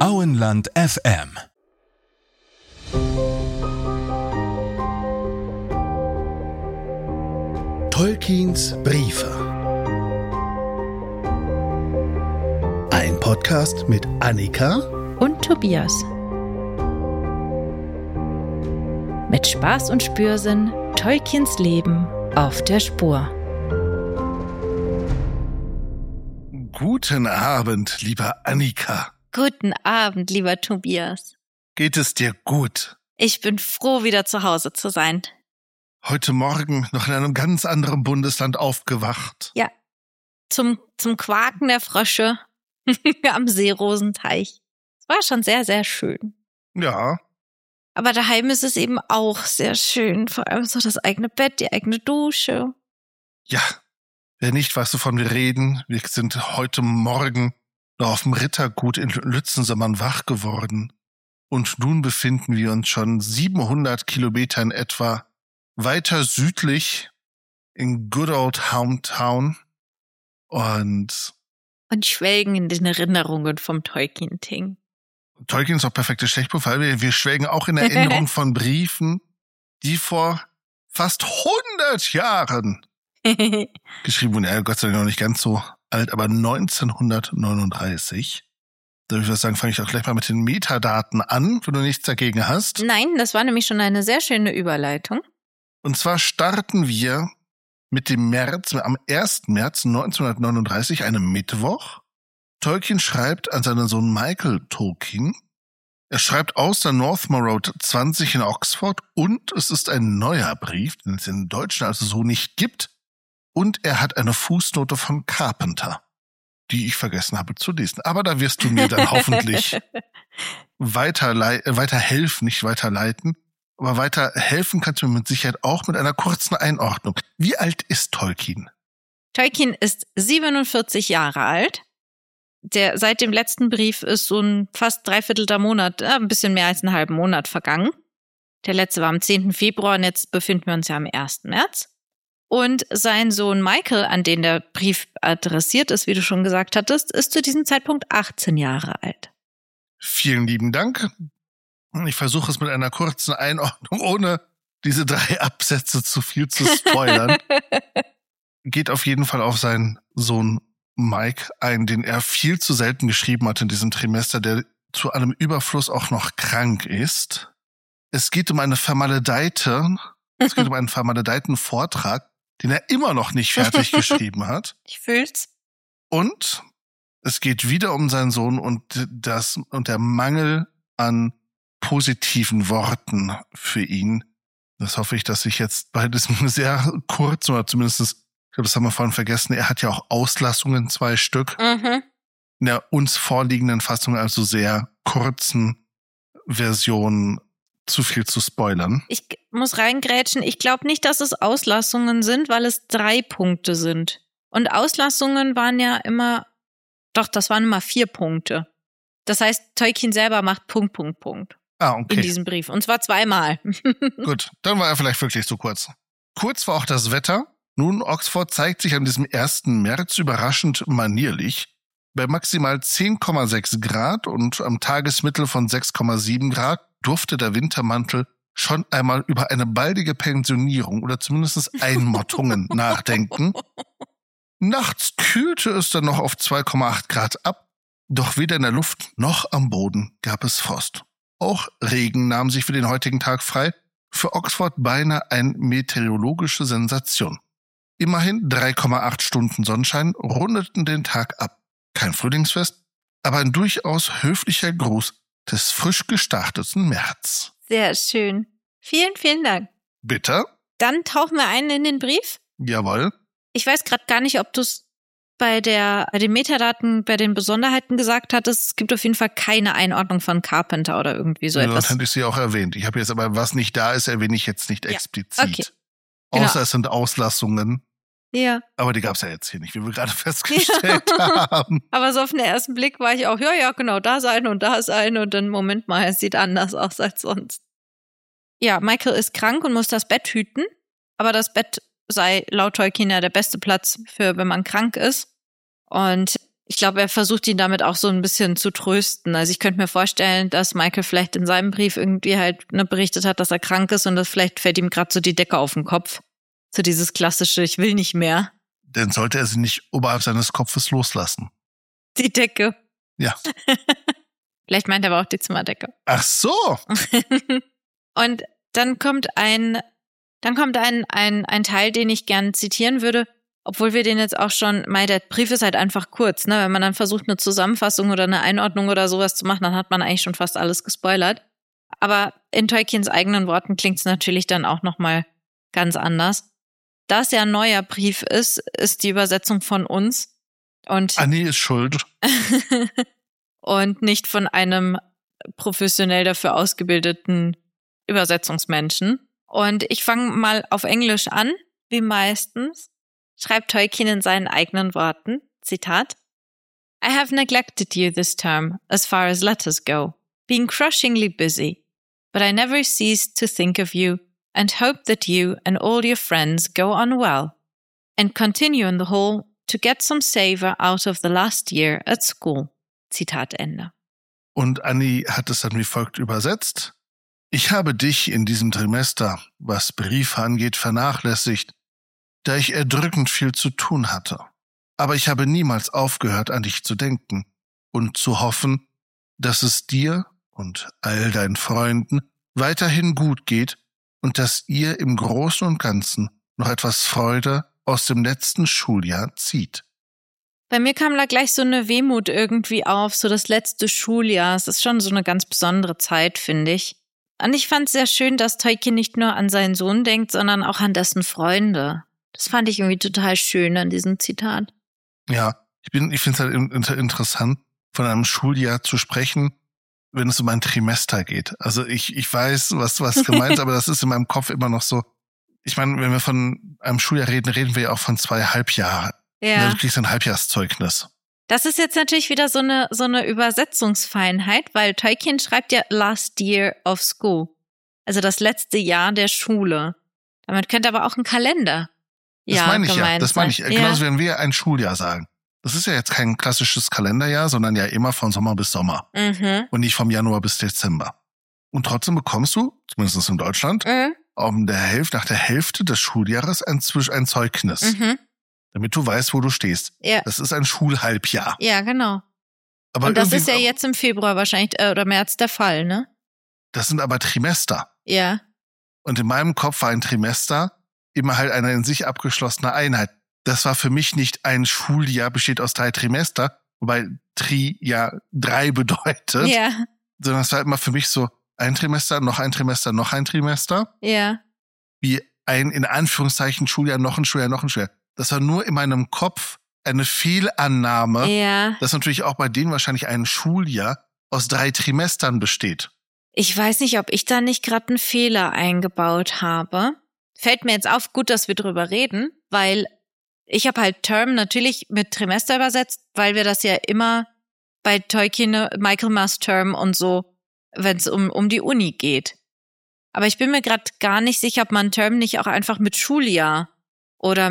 Auenland FM. Tolkiens Briefe. Ein Podcast mit Annika und Tobias. Mit Spaß und Spürsinn Tolkiens Leben auf der Spur. Guten Abend, lieber Annika. Guten Abend, lieber Tobias. Geht es dir gut? Ich bin froh, wieder zu Hause zu sein. Heute Morgen noch in einem ganz anderen Bundesland aufgewacht. Ja, zum Quaken der Frösche am Seerosenteich. Es war schon sehr, sehr schön. Ja. Aber daheim ist es eben auch sehr schön. Vor allem so das eigene Bett, die eigene Dusche. Ja, wer nicht weiß, wovon wir reden, wir sind heute Morgen noch auf dem Rittergut in Lützensommern wach geworden. Und nun befinden wir uns schon 700 Kilometer in etwa weiter südlich in Good Old Hometown und schwelgen in den Erinnerungen vom Tolkien-Ting. Tolkien ist auch perfektes Stichpunkt, weil wir schwelgen auch in Erinnerung von Briefen, die vor fast 100 Jahren geschrieben wurden. Ja, Gott sei Dank noch nicht ganz so alt, aber 1939. Da würde ich sagen, fange ich auch gleich mal mit den Metadaten an, wenn du nichts dagegen hast. Nein, das war nämlich schon eine sehr schöne Überleitung. Und zwar starten wir mit dem März, am 1. März 1939, einem Mittwoch. Tolkien schreibt an seinen Sohn Michael Tolkien. Er schreibt aus der Northmore Road 20 in Oxford und es ist ein neuer Brief, den es in Deutschen also so nicht gibt. Und er hat eine Fußnote von Carpenter, die ich vergessen habe zu lesen. Aber da wirst du mir dann hoffentlich weiterhelfen, nicht weiterleiten. Aber weiterhelfen kannst du mir mit Sicherheit auch mit einer kurzen Einordnung. Wie alt ist Tolkien? Tolkien ist 47 Jahre alt. Seit dem letzten Brief ist so ein fast dreiviertelter Monat, ein bisschen mehr als einen halben Monat vergangen. Der letzte war am 10. Februar und jetzt befinden wir uns ja am 1. März. Und sein Sohn Michael, an den der Brief adressiert ist, wie du schon gesagt hattest, ist zu diesem Zeitpunkt 18 Jahre alt. Vielen lieben Dank. Ich versuche es mit einer kurzen Einordnung, ohne diese 3 Absätze zu viel zu spoilern. Geht auf jeden Fall auf seinen Sohn Mike ein, den er viel zu selten geschrieben hat in diesem Trimester, der zu allem Überfluss auch noch krank ist. Es geht um einen vermaledeiten Vortrag, den er immer noch nicht fertig geschrieben hat. Ich fühl's. Und es geht wieder um seinen Sohn und der Mangel an positiven Worten für ihn. Das hoffe ich, dass ich jetzt bei diesem sehr kurzen, oder zumindest, ich glaube, das haben wir vorhin vergessen, er hat ja auch Auslassungen, 2 Stück. Mhm. In der uns vorliegenden Fassung, also sehr kurzen Version, zu viel zu spoilern. Ich muss reingrätschen. Ich glaube nicht, dass es Auslassungen sind, weil es 3 Punkte sind. Und Auslassungen waren ja immer, das waren immer 4 Punkte. Das heißt, Tolkien selber macht Punkt. Okay. In diesem Brief. Und zwar 2-mal. Gut, dann war er vielleicht wirklich zu kurz. Kurz war auch das Wetter. Nun, Oxford zeigt sich an diesem 1. März überraschend manierlich. Bei maximal 10,6 Grad und am Tagesmittel von 6,7 Grad durfte der Wintermantel schon einmal über eine baldige Pensionierung oder zumindest Einmottungen nachdenken. Nachts kühlte es dann noch auf 2,8 Grad ab, doch weder in der Luft noch am Boden gab es Frost. Auch Regen nahm sich für den heutigen Tag frei, für Oxford beinahe eine meteorologische Sensation. Immerhin 3,8 Stunden Sonnenschein rundeten den Tag ab. Kein Frühlingsfest, aber ein durchaus höflicher Gruß des frisch gestarteten März. Sehr schön. Vielen, vielen Dank. Bitte? Dann tauchen wir ein in den Brief. Jawohl. Ich weiß gerade gar nicht, ob du es bei den Metadaten, bei den Besonderheiten gesagt hattest. Es gibt auf jeden Fall keine Einordnung von Carpenter oder irgendwie so etwas. Das hätte ich sie auch erwähnt. Ich habe jetzt aber, was nicht da ist, erwähne ich jetzt nicht explizit. Okay. Genau. Außer es sind Auslassungen. Ja. Aber die gab es ja jetzt hier nicht, wie wir gerade festgestellt haben. Aber so auf den ersten Blick war ich auch, ja, genau, da ist eine und da ist eine und dann, Moment mal, es sieht anders aus als sonst. Ja, Michael ist krank und muss das Bett hüten, aber das Bett sei laut Tolkien ja der beste Platz für, wenn man krank ist. Und ich glaube, er versucht ihn damit auch so ein bisschen zu trösten. Also ich könnte mir vorstellen, dass Michael vielleicht in seinem Brief irgendwie halt berichtet hat, dass er krank ist und das vielleicht fällt ihm gerade so die Decke auf den Kopf. So dieses klassische, ich will nicht mehr. Denn sollte er sie nicht oberhalb seines Kopfes loslassen. Die Decke. Ja. Vielleicht meint er aber auch die Zimmerdecke. Ach so. Und dann kommt ein Teil, den ich gerne zitieren würde, obwohl wir den jetzt auch schon, der Brief ist halt einfach kurz, ne? Wenn man dann versucht, eine Zusammenfassung oder eine Einordnung oder sowas zu machen, dann hat man eigentlich schon fast alles gespoilert. Aber in Tolkiens eigenen Worten klingt es natürlich dann auch nochmal ganz anders. Da es ja ein neuer Brief ist die Übersetzung von uns. Und Annie ist schuld. und nicht von einem professionell dafür ausgebildeten Übersetzungsmenschen. Und ich fange mal auf Englisch an, wie meistens. Schreibt Tolkien in seinen eigenen Worten, Zitat, I have neglected you this term, as far as letters go, being crushingly busy, but I never ceased to think of you and hope that you and all your friends go on well and continue on the whole to get some savor out of the last year at school. Zitat Ende. Und Annie hat es dann wie folgt übersetzt. Ich habe dich in diesem Trimester, was Briefe angeht, vernachlässigt, da ich erdrückend viel zu tun hatte. Aber ich habe niemals aufgehört, an dich zu denken und zu hoffen, dass es dir und all deinen Freunden weiterhin gut geht und dass ihr im Großen und Ganzen noch etwas Freude aus dem letzten Schuljahr zieht. Bei mir kam da gleich so eine Wehmut irgendwie auf, so das letzte Schuljahr. Es ist schon so eine ganz besondere Zeit, finde ich. Und ich fand es sehr schön, dass Tolkien nicht nur an seinen Sohn denkt, sondern auch an dessen Freunde. Das fand ich irgendwie total schön an diesem Zitat. Ja, ich finde es halt interessant, von einem Schuljahr zu sprechen, wenn es um ein Trimester geht. Also ich weiß, was gemeint ist, aber das ist in meinem Kopf immer noch so. Ich meine, wenn wir von einem Schuljahr reden wir ja auch von 2 Halbjahren. Ja. Du kriegst ein Halbjahrszeugnis. Das ist jetzt natürlich wieder so eine Übersetzungsfeinheit, weil Tolkien schreibt ja last year of school. Also das letzte Jahr der Schule. Damit könnte aber auch ein Kalender. Das meine ich ja. Das meine ich. Ja. Genauso werden wir ein Schuljahr sagen. Das ist ja jetzt kein klassisches Kalenderjahr, sondern ja immer von Sommer bis Sommer. Mhm. Und nicht vom Januar bis Dezember. Und trotzdem bekommst du, zumindest in Deutschland, nach der Hälfte des Schuljahres ein Zeugnis. Mhm. Damit du weißt, wo du stehst. Ja. Das ist ein Schulhalbjahr. Ja, genau. Aber und das ist ja jetzt im Februar wahrscheinlich oder März der Fall, ne? Das sind aber Trimester. Ja. Und in meinem Kopf war ein Trimester immer halt eine in sich abgeschlossene Einheit. Das war für mich nicht ein Schuljahr, besteht aus 3 Trimester, wobei Tri ja 3 bedeutet. Ja. Sondern es war immer für mich so ein Trimester, noch ein Trimester, noch ein Trimester. Ja. Wie ein, in Anführungszeichen, Schuljahr, noch ein Schuljahr, noch ein Schuljahr. Das war nur in meinem Kopf eine Fehlannahme, Ja. dass natürlich auch bei denen wahrscheinlich ein Schuljahr aus 3 Trimestern besteht. Ich weiß nicht, ob ich da nicht gerade einen Fehler eingebaut habe. Fällt mir jetzt auf, gut, dass wir drüber reden, weil ich habe halt Term natürlich mit Trimester übersetzt, weil wir das ja immer bei Tolkien, Michaelmas Term und so, wenn es um die Uni geht. Aber ich bin mir gerade gar nicht sicher, ob man Term nicht auch einfach mit Schuljahr oder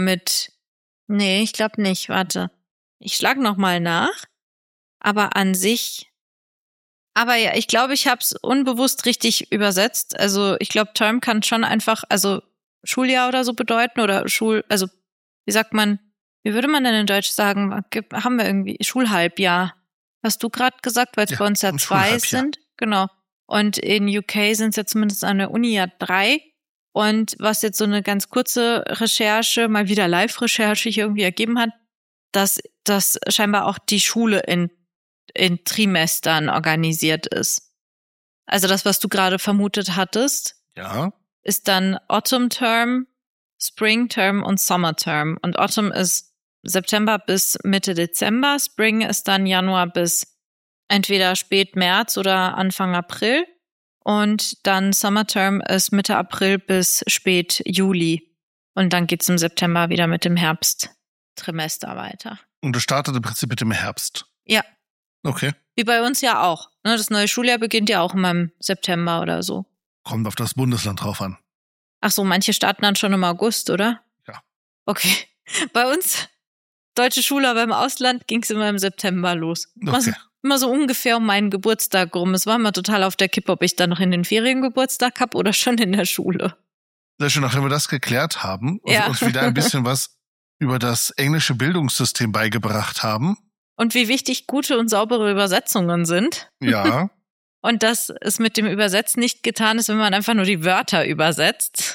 nee, ich glaube nicht, warte. Ich schlag nochmal nach. Aber an sich, aber ja, ich glaube, ich habe es unbewusst richtig übersetzt. Also ich glaube, Term kann schon einfach, also Schuljahr oder so bedeuten oder also wie sagt man, wie würde man denn in Deutsch sagen, haben wir irgendwie Schulhalbjahr. Hast du gerade gesagt, weil es bei uns ja 2 sind? Genau. Und in UK sind es ja zumindest an der Uni ja 3. Und was jetzt so eine ganz kurze Recherche, mal wieder Live-Recherche hier irgendwie ergeben hat, dass scheinbar auch die Schule in Trimestern organisiert ist. Also das, was du gerade vermutet hattest, ja, ist dann Autumn Term, Spring Term und Summer Term. Und Autumn ist September bis Mitte Dezember, Spring ist dann Januar bis entweder spät März oder Anfang April. Und dann Summer Term ist Mitte April bis spät Juli. Und dann geht's im September wieder mit dem Herbsttrimester weiter. Und es startet im Prinzip mit dem Herbst. Ja. Okay. Wie bei uns ja auch. Das neue Schuljahr beginnt ja auch immer im September oder so. Kommt auf das Bundesland drauf an. Ach so, manche starten dann schon im August, oder? Ja. Okay. Bei uns deutsche Schule, aber im Ausland ging es immer im September los. Okay. Immer so ungefähr um meinen Geburtstag rum. Es war immer total auf der Kippe, ob ich dann noch in den Ferien Geburtstag habe oder schon in der Schule. Sehr schön, nachdem wir das geklärt haben und Ja. uns wieder ein bisschen was über das englische Bildungssystem beigebracht haben. Und wie wichtig gute und saubere Übersetzungen sind. Ja. Und dass es mit dem Übersetzen nicht getan ist, wenn man einfach nur die Wörter übersetzt.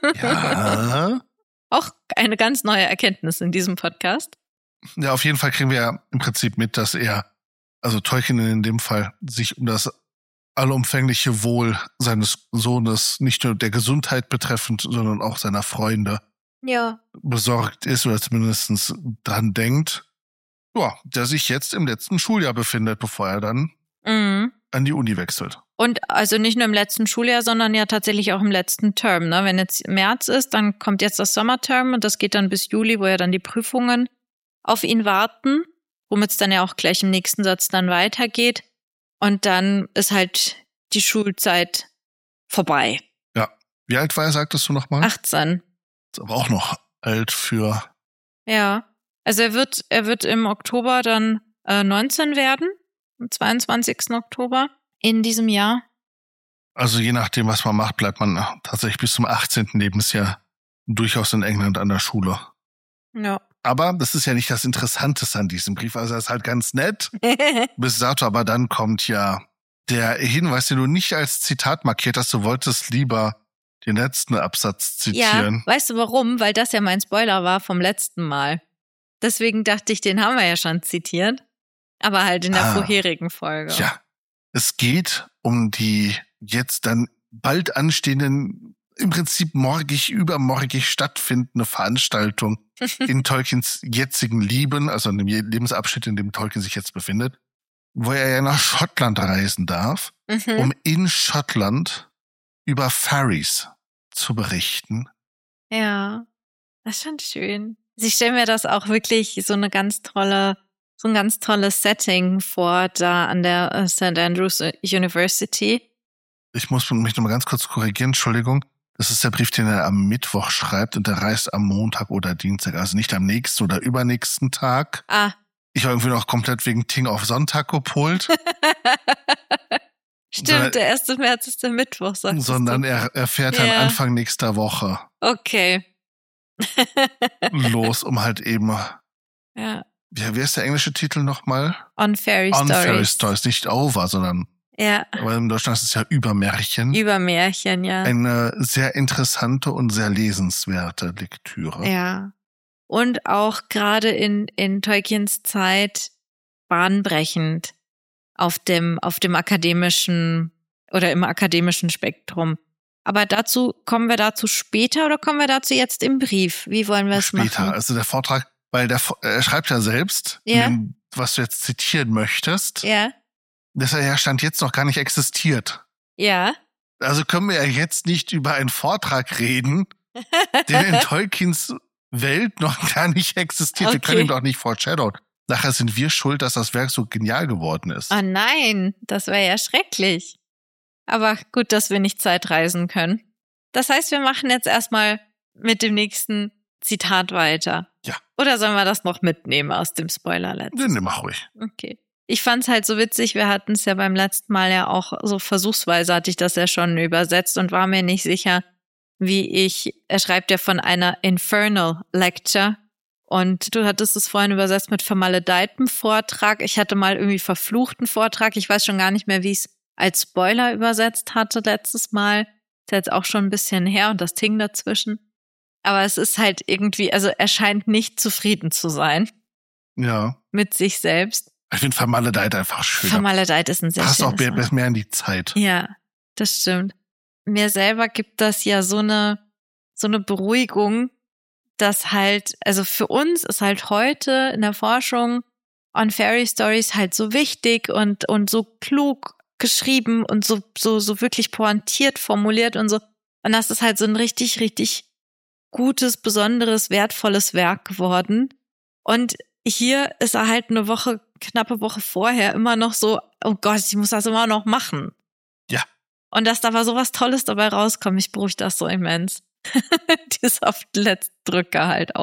Ja. Auch eine ganz neue Erkenntnis in diesem Podcast. Ja, auf jeden Fall kriegen wir ja im Prinzip mit, dass also Tolkien in dem Fall, sich um das allumfängliche Wohl seines Sohnes, nicht nur der Gesundheit betreffend, sondern auch seiner Freunde besorgt ist oder zumindest dran denkt. Ja, der sich jetzt im letzten Schuljahr befindet, bevor er dann an die Uni wechselt. Und also nicht nur im letzten Schuljahr, sondern ja tatsächlich auch im letzten Term. Ne? Wenn jetzt März ist, dann kommt jetzt das Sommerterm und das geht dann bis Juli, wo ja dann die Prüfungen auf ihn warten, womit es dann ja auch gleich im nächsten Satz dann weitergeht. Und dann ist halt die Schulzeit vorbei. Ja. Wie alt war er, sagtest du nochmal? 18. Ist aber auch noch alt für... Ja. Also er wird im Oktober dann 19 werden, am 22. Oktober in diesem Jahr. Also je nachdem, was man macht, bleibt man tatsächlich bis zum 18. Lebensjahr durchaus in England an der Schule. Ja. Aber das ist ja nicht das Interessanteste an diesem Brief. Also er ist halt ganz nett bis dato, aber dann kommt ja der Hinweis, den du nicht als Zitat markiert hast. Du wolltest lieber den letzten Absatz zitieren. Ja, weißt du warum? Weil das ja mein Spoiler war vom letzten Mal. Deswegen dachte ich, den haben wir ja schon zitiert. Aber halt in der vorherigen Folge. Ja, es geht um die jetzt dann bald anstehenden, im Prinzip übermorgig stattfindende Veranstaltung in Tolkiens jetzigen Leben, also in dem Lebensabschnitt, in dem Tolkien sich jetzt befindet, wo er ja nach Schottland reisen darf, um in Schottland über Faeries zu berichten. Ja, das ist schon schön. Ich stelle mir das auch wirklich so ein ganz tolles Setting vor, da an der St. Andrews University. Ich muss mich noch mal ganz kurz korrigieren, Entschuldigung. Das ist der Brief, den er am Mittwoch schreibt und der reist am Montag oder Dienstag, also nicht am nächsten oder übernächsten Tag. Ich war irgendwie noch komplett wegen Ting auf Sonntag gepolt. Stimmt, der 1. März ist der Mittwoch, sagst du. Sondern er fährt dann Anfang nächster Woche los, um halt eben... Ja. Wie ist der englische Titel nochmal? On Fairy Stories. On Fairy Stories, nicht over, sondern... Ja. Aber in Deutschland ist es ja über Märchen. Über Märchen, ja. Eine sehr interessante und sehr lesenswerte Lektüre. Ja. Und auch gerade in Tolkiens Zeit bahnbrechend auf dem akademischen oder im akademischen Spektrum. Aber kommen wir dazu später oder kommen wir dazu jetzt im Brief? Wie wollen wir es machen? Später, also der Vortrag, weil er schreibt ja selbst, was du jetzt zitieren möchtest. Ja. Dass er ja Stand jetzt noch gar nicht existiert. Ja. Also können wir ja jetzt nicht über einen Vortrag reden, der in Tolkiens Welt noch gar nicht existiert. Wir können ihn doch nicht foreshadowen. Nachher sind wir schuld, dass das Werk so genial geworden ist. Oh nein, das wäre ja schrecklich. Aber gut, dass wir nicht Zeitreisen können. Das heißt, wir machen jetzt erstmal mit dem nächsten Zitat weiter. Ja. Oder sollen wir das noch mitnehmen aus dem Spoiler letztes? Nee, mach ruhig. Okay. Ich fand's halt so witzig, wir hatten es ja beim letzten Mal ja auch so versuchsweise, hatte ich das ja schon übersetzt und war mir nicht sicher, er schreibt ja von einer Infernal Lecture und du hattest es vorhin übersetzt mit vermaledeitem Vortrag. Ich hatte mal irgendwie verfluchten Vortrag. Ich weiß schon gar nicht mehr, wie ich es als Spoiler übersetzt hatte letztes Mal. Ist jetzt auch schon ein bisschen her und das Ting dazwischen. Aber es ist halt irgendwie, also er scheint nicht zufrieden zu sein. Ja. Mit sich selbst. Ich finde vermaledeit einfach schön. Vermaledeit ist ein sehr schönes Passt auch mehr in die Zeit. Ja, das stimmt. Mir selber gibt das ja so eine Beruhigung, dass halt, also für uns ist halt heute in der Forschung On Fairy Stories halt so wichtig und so klug geschrieben und so wirklich pointiert formuliert und so. Und das ist halt so ein richtig, richtig gutes, besonderes, wertvolles Werk geworden. Und hier ist er halt knappe Woche vorher immer noch so, oh Gott, ich muss das immer noch machen. Ja. Und dass da aber sowas Tolles dabei rauskommt, mich beruhigt das so immens. Die ist auf den letzten Drücker halt auch.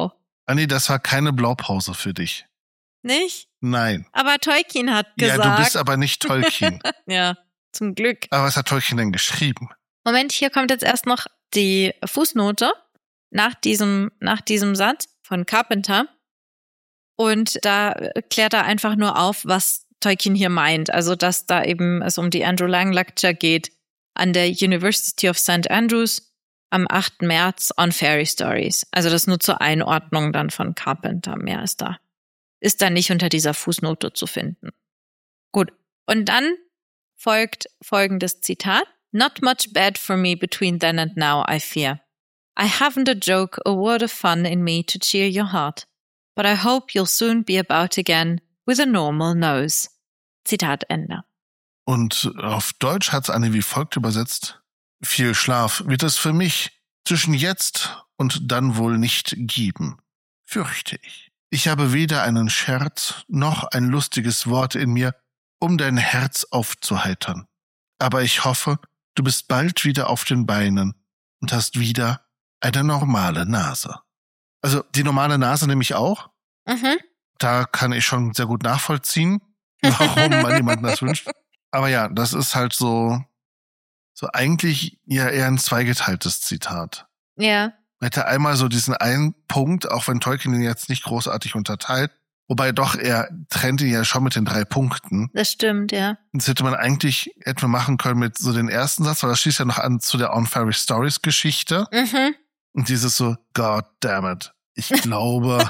Anni, das war keine Blaupause für dich. Nicht? Nein. Aber Tolkien hat gesagt. Ja, du bist aber nicht Tolkien. Ja, zum Glück. Aber was hat Tolkien denn geschrieben? Moment, hier kommt jetzt erst noch die Fußnote nach diesem Satz von Carpenter. Und da klärt er einfach nur auf, was Tolkien hier meint. Also, dass da eben es um die Andrew Lang Lecture geht an der University of St. Andrews am 8. März on Fairy Stories. Also das nur zur Einordnung dann von Carpenter. Mehr ist da nicht unter dieser Fußnote zu finden. Gut. Und dann folgt folgendes Zitat. Not much bad for me between then and now, I fear. I haven't a joke, a word of fun in me to cheer your heart. But I hope you'll soon be about again with a normal nose. Zitat Ende. Und auf Deutsch hat's Anni wie folgt übersetzt. Viel Schlaf wird es für mich zwischen jetzt und dann wohl nicht geben, fürchte ich. Ich habe weder einen Scherz noch ein lustiges Wort in mir, um dein Herz aufzuheitern. Aber ich hoffe, du bist bald wieder auf den Beinen und hast wieder eine normale Nase. Also die normale Nase nehme ich auch. Mhm. Da kann ich schon sehr gut nachvollziehen, warum man jemanden das wünscht. Aber ja, das ist halt so eigentlich ja eher ein zweigeteiltes Zitat. Ja. Man hätte einmal so diesen einen Punkt, auch wenn Tolkien den jetzt nicht großartig unterteilt, wobei doch er trennt ihn ja schon mit den 3 Punkten. Das stimmt, ja. Das hätte man eigentlich etwa machen können mit so den ersten Satz, weil das schließt ja noch an zu der On Fairy Stories Geschichte. Mhm. Und dieses so, God damn it. Ich glaube,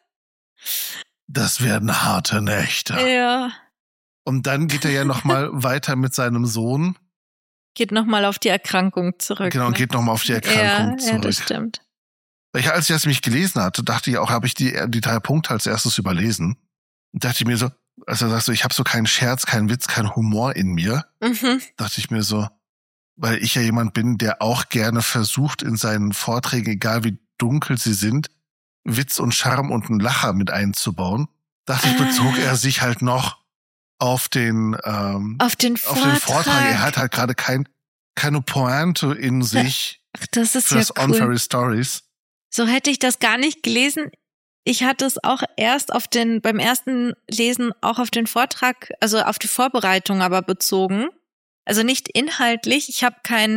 das werden harte Nächte. Ja. Und dann geht er ja nochmal weiter mit seinem Sohn. Geht nochmal auf die Erkrankung zurück. Genau, ne? geht nochmal auf die Erkrankung zurück. Ja, das stimmt. Weil ich, als ich das mich gelesen hatte, dachte ich auch, habe ich die 3 Punkte als erstes überlesen. Und dachte ich mir so, als er sagt so, ich habe so keinen Scherz, keinen Witz, keinen Humor in mir, dachte ich mir so, weil ich ja jemand bin, der auch gerne versucht, in seinen Vorträgen, egal wie dunkel sie sind, Witz und Charme und einen Lacher mit einzubauen, dachte ich, bezog er sich halt noch auf den Vortrag. Er hat halt gerade keine Pointe in sich. Ach, das ist für ja das cool. On Fairy Stories. So hätte ich das gar nicht gelesen. Ich hatte es auch erst beim ersten Lesen auch auf den Vortrag, also auf die Vorbereitung aber bezogen. Also nicht inhaltlich. Ich habe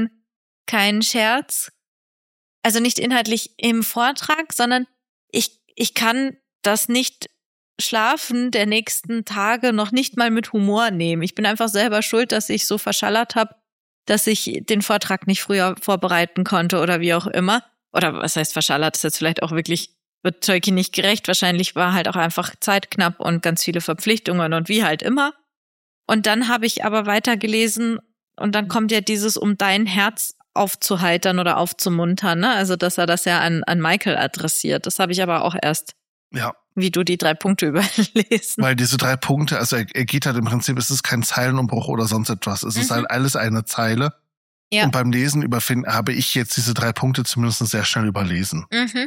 keinen Scherz. Also nicht inhaltlich im Vortrag, sondern ich kann das nicht Schlafen der nächsten Tage noch nicht mal mit Humor nehmen. Ich bin einfach selber schuld, dass ich so verschallert habe, dass ich den Vortrag nicht früher vorbereiten konnte oder wie auch immer. Oder was heißt verschallert? Das ist jetzt vielleicht auch wirklich, wird Tolkien nicht gerecht. Wahrscheinlich war halt auch einfach zeitknapp und ganz viele Verpflichtungen und wie halt immer. Und dann habe ich aber weitergelesen und dann kommt ja dieses, um dein Herz aufzuheitern oder aufzumuntern, ne? Also, dass er das ja an Michael adressiert. Das habe ich aber auch erst, wie du die 3 Punkte überlesen. Weil diese 3 Punkte, also er geht halt im Prinzip, es ist kein Zeilenumbruch oder sonst etwas. Es ist halt alles eine Zeile. Ja. Und beim Lesen habe ich jetzt diese 3 Punkte zumindest sehr schnell überlesen. Mhm.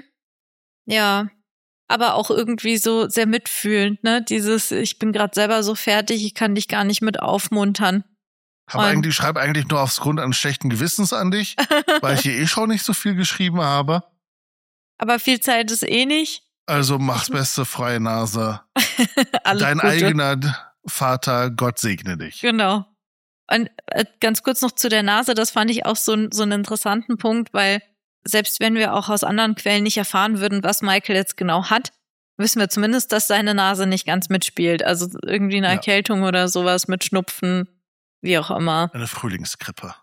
Ja, aber auch irgendwie so sehr mitfühlend, ne? Dieses, ich bin gerade selber so fertig, ich kann dich gar nicht mit aufmuntern. Schreibe eigentlich nur aufs Grund eines schlechten Gewissens an dich, weil ich hier schon nicht so viel geschrieben habe. Aber viel Zeit ist nicht. Also mach's Beste, freie Nase. Dein Gute. eigener Vater, Gott segne dich. Genau. Und ganz kurz noch zu der Nase, das fand ich auch so einen interessanten Punkt, weil selbst wenn wir auch aus anderen Quellen nicht erfahren würden, was Michael jetzt genau hat, wissen wir zumindest, dass seine Nase nicht ganz mitspielt. Also irgendwie eine Erkältung oder sowas mit Schnupfen, wie auch immer. Eine Frühlingsgrippe.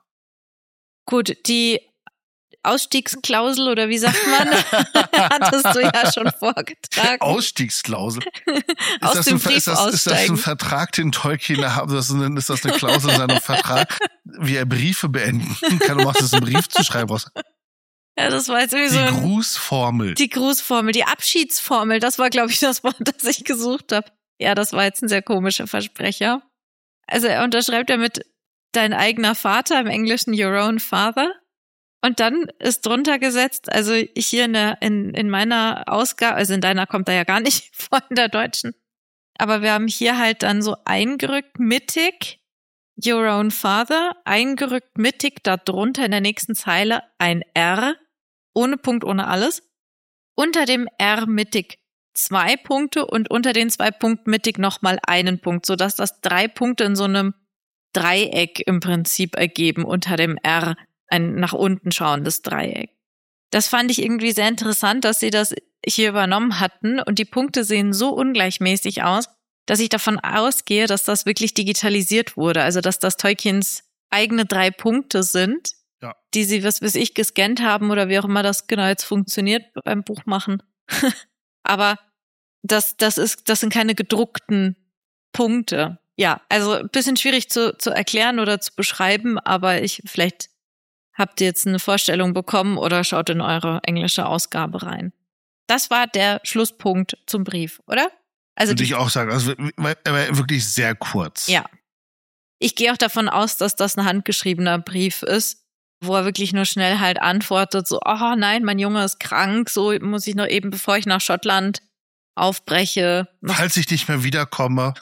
Gut, die Ausstiegsklausel oder wie sagt man, hattest du ja schon vorgetragen. Ausstiegsklausel? Aus dem Brief ist das ein Vertrag, den Tolkien hat? Ist das eine Klausel in seinem Vertrag, wie er Briefe beenden kann, um aus diesem Brief zu schreiben? Ja, das war jetzt irgendwie die Grußformel. Die Grußformel, die Abschiedsformel, das war, glaube ich, das Wort, das ich gesucht habe. Ja, das war jetzt ein sehr komischer Versprecher. Also er unterschreibt damit dein eigener Vater, im Englischen your own father. Und dann ist drunter gesetzt, also hier in meiner Ausgabe, also in deiner kommt da ja gar nicht vor, in der deutschen. Aber wir haben hier halt dann so eingerückt mittig, your own father, eingerückt mittig, darunter in der nächsten Zeile ein R, ohne Punkt, ohne alles. unter dem R mittig 2 Punkte und unter den 2 Punkten mittig nochmal einen Punkt, sodass das 3 Punkte in so einem Dreieck im Prinzip ergeben, unter dem R, ein nach unten schauendes Dreieck. Das fand ich irgendwie sehr interessant, dass sie das hier übernommen hatten und die Punkte sehen so ungleichmäßig aus, dass ich davon ausgehe, dass das wirklich digitalisiert wurde, also dass das Tolkiens eigene 3 Punkte sind, Ja. die sie, was weiß ich, gescannt haben oder wie auch immer das genau jetzt funktioniert beim Buchmachen. Aber das sind keine gedruckten Punkte. Ja, also ein bisschen schwierig zu erklären oder zu beschreiben, aber vielleicht habt ihr jetzt eine Vorstellung bekommen oder schaut in eure englische Ausgabe rein. Das war der Schlusspunkt zum Brief, oder? Also Würde ich auch sagen. Also er war wirklich sehr kurz. Ja. Ich gehe auch davon aus, dass das ein handgeschriebener Brief ist, wo er wirklich nur schnell halt antwortet, so, oh nein, mein Junge ist krank, so muss ich noch eben, bevor ich nach Schottland aufbreche. Falls ich nicht mehr wiederkomme.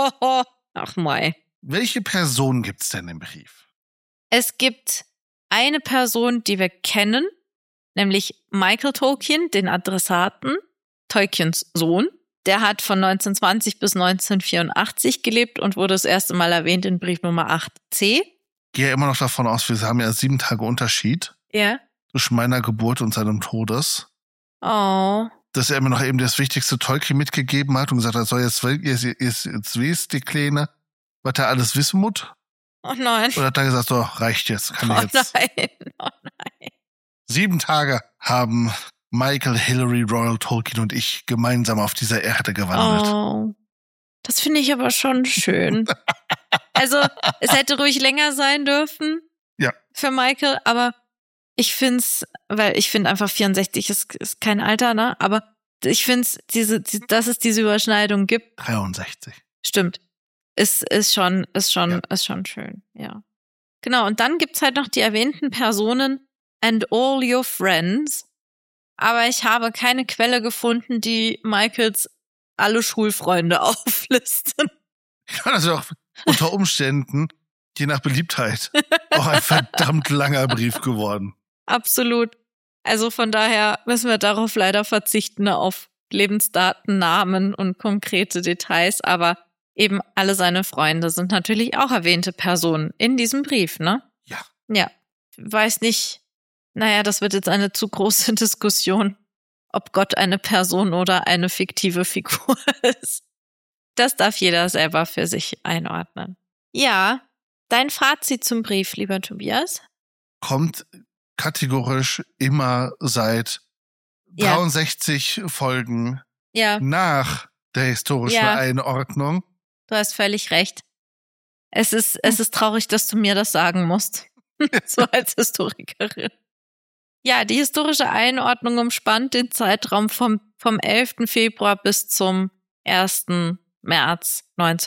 Ach mei. Welche Person gibt's denn im Brief? Es gibt eine Person, die wir kennen, nämlich Michael Tolkien, den Adressaten, Tolkiens Sohn. Der hat von 1920 bis 1984 gelebt und wurde das erste Mal erwähnt in Brief Nummer 8c. Gehe immer noch davon aus, wir haben ja 7 Tage Unterschied Ja. zwischen meiner Geburt und seinem Todes. Oh. Dass er mir noch eben das wichtigste Tolkien mitgegeben hat und gesagt hat, so jetzt weißt die Kleine, was er alles wissen muss. Oh nein. Oder hat er gesagt, so, reicht jetzt, kann ich jetzt. Nein. Oh nein. 7 Tage haben Michael, Hilary, Royal Tolkien und ich gemeinsam auf dieser Erde gewandelt. Oh. Das finde ich aber schon schön. Also, es hätte ruhig länger sein dürfen. Ja. Für Michael, aber ich finde einfach 64 ist kein Alter, ne? Aber ich finde dass es diese Überschneidung gibt. 63. Stimmt. Ist schon schön, ja. Genau, und dann gibt's halt noch die erwähnten Personen and all your friends. Aber ich habe keine Quelle gefunden, die Michaels alle Schulfreunde auflistet. Ja, das ist auch unter Umständen, je nach Beliebtheit, auch ein verdammt langer Brief geworden. Absolut. Also von daher müssen wir darauf leider verzichten, auf Lebensdaten, Namen und konkrete Details. Aber eben alle seine Freunde sind natürlich auch erwähnte Personen in diesem Brief, ne? Ja. Ja. Weiß nicht. Naja, das wird jetzt eine zu große Diskussion, ob Gott eine Person oder eine fiktive Figur ist. Das darf jeder selber für sich einordnen. Ja, dein Fazit zum Brief, lieber Tobias? Kommt kategorisch immer seit 63 Folgen nach der historischen Einordnung. Du hast völlig recht. Es ist traurig, dass du mir das sagen musst. So als Historikerin. Ja, die historische Einordnung umspannt den Zeitraum vom 11. Februar bis zum 1. März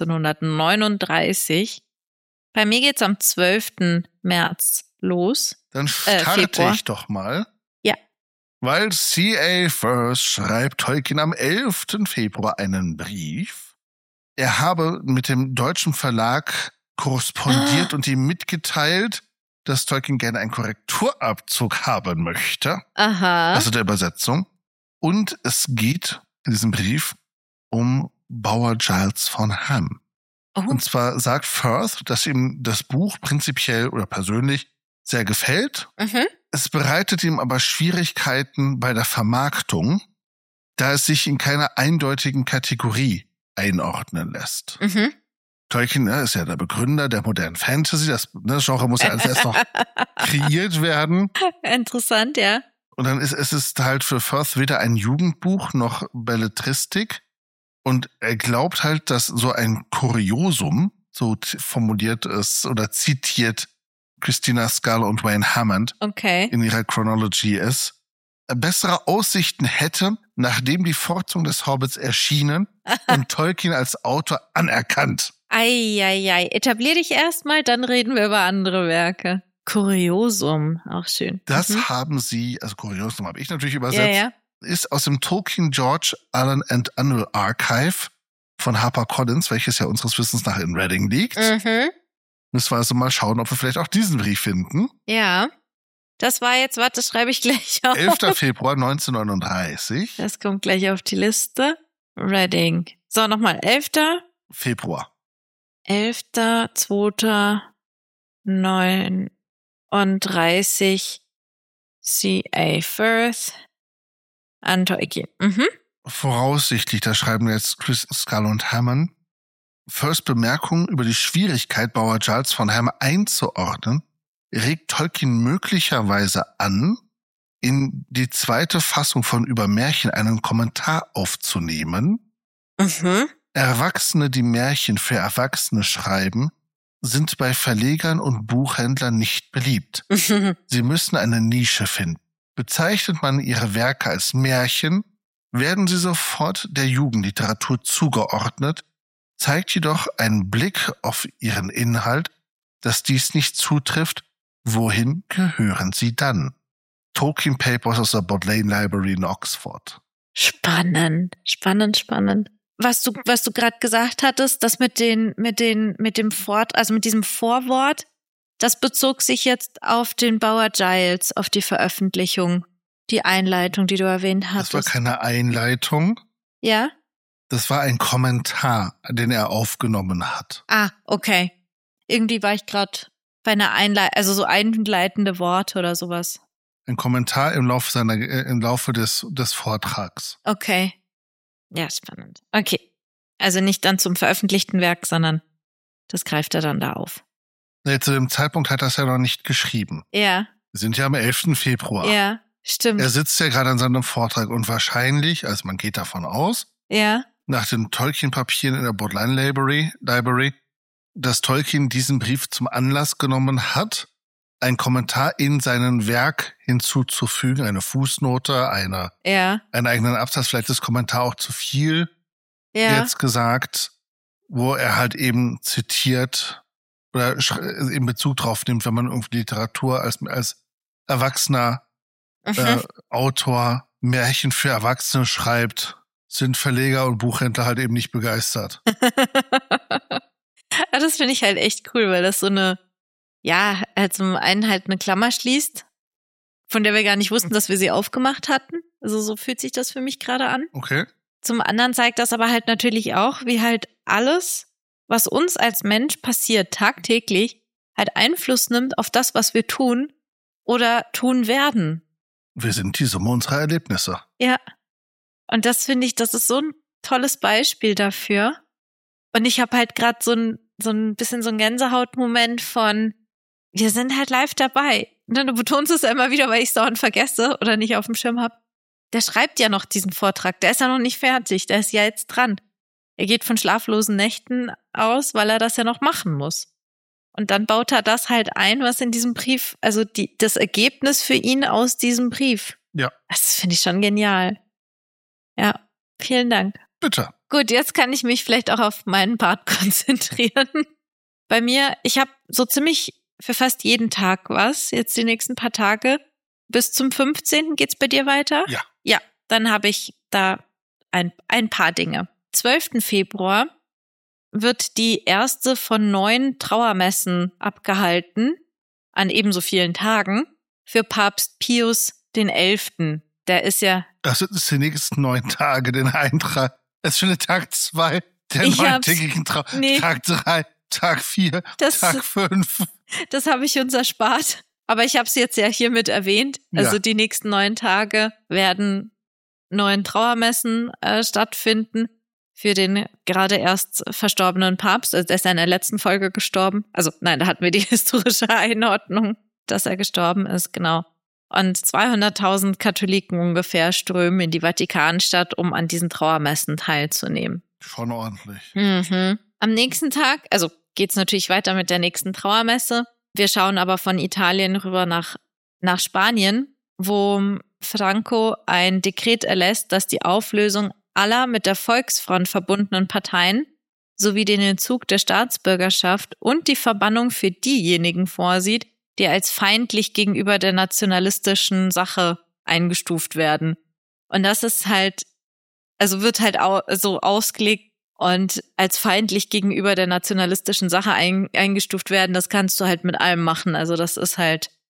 1939. Bei mir geht's am 12. März los. Dann starte ich doch mal. Ja. Weil C.A. Firth schreibt Tolkien am 11. Februar einen Brief. Er habe mit dem deutschen Verlag korrespondiert und ihm mitgeteilt, dass Tolkien gerne einen Korrekturabzug haben möchte. Aha. Also der Übersetzung. Und es geht in diesem Brief um Bauer Giles von Ham. Oh. Und zwar sagt Firth, dass ihm das Buch prinzipiell oder persönlich sehr gefällt. Mhm. Es bereitet ihm aber Schwierigkeiten bei der Vermarktung, da es sich in keiner eindeutigen Kategorie einordnen lässt. Mhm. Tolkien ist ja der Begründer der modernen Fantasy. Das Genre muss ja als erst noch kreiert werden. Interessant, ja. Und dann ist es halt für Firth weder ein Jugendbuch noch Belletristik. Und er glaubt halt, dass so ein Kuriosum, so formuliert es oder zitiert Christina Scarlett und Wayne Hammond in ihrer Chronology ist, bessere Aussichten hätte, nachdem die Fortsetzung des Hobbits erschienen und Tolkien als Autor anerkannt. Eieiei, etablier dich erstmal, dann reden wir über andere Werke. Kuriosum, auch schön. Das haben sie, also Kuriosum habe ich natürlich übersetzt, ist aus dem Tolkien George Allen and Unwin Archive von HarperCollins, welches ja unseres Wissens nach in Reading liegt. Mhm. Müssen wir also mal schauen, ob wir vielleicht auch diesen Brief finden. Ja. Das war jetzt, warte, schreibe ich gleich auf. 11. Februar 1939. Das kommt gleich auf die Liste. Reading. So, nochmal. 11. Februar. 11.2.39 C.A. Firth an Tolkien. Voraussichtlich, da schreiben jetzt Chris Scull und Hammond, Firths Bemerkung über die Schwierigkeit, Bauer Giles von Ham einzuordnen, regt Tolkien möglicherweise an, in die zweite Fassung von Über Märchen einen Kommentar aufzunehmen. Erwachsene, die Märchen für Erwachsene schreiben, sind bei Verlegern und Buchhändlern nicht beliebt. Sie müssen eine Nische finden. Bezeichnet man ihre Werke als Märchen, werden sie sofort der Jugendliteratur zugeordnet, zeigt jedoch ein Blick auf ihren Inhalt, dass dies nicht zutrifft. Wohin gehören sie dann? Tolkien Papers aus der Bodleian Library in Oxford. Spannend. Was du gerade gesagt hattest, das mit diesem Vorwort, das bezog sich jetzt auf den Bauer Giles, auf die Veröffentlichung, die Einleitung, die du erwähnt hattest. Das war keine Einleitung. Ja? Das war ein Kommentar, den er aufgenommen hat. Ah, okay. Irgendwie war ich gerade bei einer also so einleitende Worte oder sowas. Ein Kommentar im Laufe des Vortrags. Okay. Ja, spannend. Okay. Also nicht dann zum veröffentlichten Werk, sondern das greift er dann da auf. Nee, zu dem Zeitpunkt hat er es ja noch nicht geschrieben. Ja. Wir sind ja am 11. Februar. Ja, stimmt. Er sitzt ja gerade an seinem Vortrag und wahrscheinlich, also man geht davon aus, ja, nach den Tolkien-Papieren in der Bodleian Library, dass Tolkien diesen Brief zum Anlass genommen hat, ein Kommentar in seinem Werk hinzuzufügen, eine Fußnote, einen eigenen Absatz, vielleicht ist Kommentar auch zu viel jetzt gesagt, wo er halt eben zitiert oder in Bezug drauf nimmt, wenn man irgendwie Literatur als erwachsener Autor Märchen für Erwachsene schreibt, sind Verleger und Buchhändler halt eben nicht begeistert. Das finde ich halt echt cool, weil das so eine, zum einen halt eine Klammer schließt, von der wir gar nicht wussten, dass wir sie aufgemacht hatten. Also so fühlt sich das für mich gerade an. Okay. Zum anderen zeigt das aber halt natürlich auch, wie halt alles, was uns als Mensch passiert tagtäglich, halt Einfluss nimmt auf das, was wir tun oder tun werden. Wir sind die Summe unserer Erlebnisse. Ja. Und das finde ich, das ist so ein tolles Beispiel dafür. Und ich habe halt gerade so ein bisschen so ein Gänsehautmoment von, wir sind halt live dabei. Und dann betonst du es ja immer wieder, weil ich es dauernd vergesse oder nicht auf dem Schirm habe. Der schreibt ja noch diesen Vortrag, der ist ja noch nicht fertig, der ist ja jetzt dran. Er geht von schlaflosen Nächten aus, weil er das ja noch machen muss. Und dann baut er das halt ein, was in diesem Brief, also das Ergebnis für ihn aus diesem Brief. Ja. Das finde ich schon genial. Ja, vielen Dank. Bitte. Gut, jetzt kann ich mich vielleicht auch auf meinen Part konzentrieren. Bei mir, ich habe so ziemlich für fast jeden Tag was, jetzt die nächsten paar Tage. Bis zum 15. geht's bei dir weiter? Ja. Ja, dann habe ich da ein paar Dinge. 12. Februar wird die erste von 9 Trauermessen abgehalten, an ebenso vielen Tagen, für Papst Pius XI. Der ist ja... Das sind die nächsten 9 Tage, den Eintrag. Das ist schon der Tag 2 der 9-tägigen Tag 3, Tag 4, Tag 5. Das habe ich uns erspart. Aber ich habe es jetzt ja hiermit erwähnt. Also die nächsten 9 Tage werden 9 Trauermessen stattfinden für den gerade erst verstorbenen Papst. Also der ist ja in der letzten Folge gestorben. Also nein, da hatten wir die historische Einordnung, dass er gestorben ist, genau. Und 200.000 Katholiken ungefähr strömen in die Vatikanstadt, um an diesen Trauermessen teilzunehmen. Schon ordentlich. Am nächsten Tag, also geht's natürlich weiter mit der nächsten Trauermesse. Wir schauen aber von Italien rüber nach Spanien, wo Franco ein Dekret erlässt, das die Auflösung aller mit der Volksfront verbundenen Parteien sowie den Entzug der Staatsbürgerschaft und die Verbannung für diejenigen vorsieht, die als feindlich gegenüber der nationalistischen Sache eingestuft werden. Und das ist halt, also wird halt so ausgelegt und als feindlich gegenüber der nationalistischen Sache eingestuft werden, das kannst du halt mit allem machen. Also das ist halt,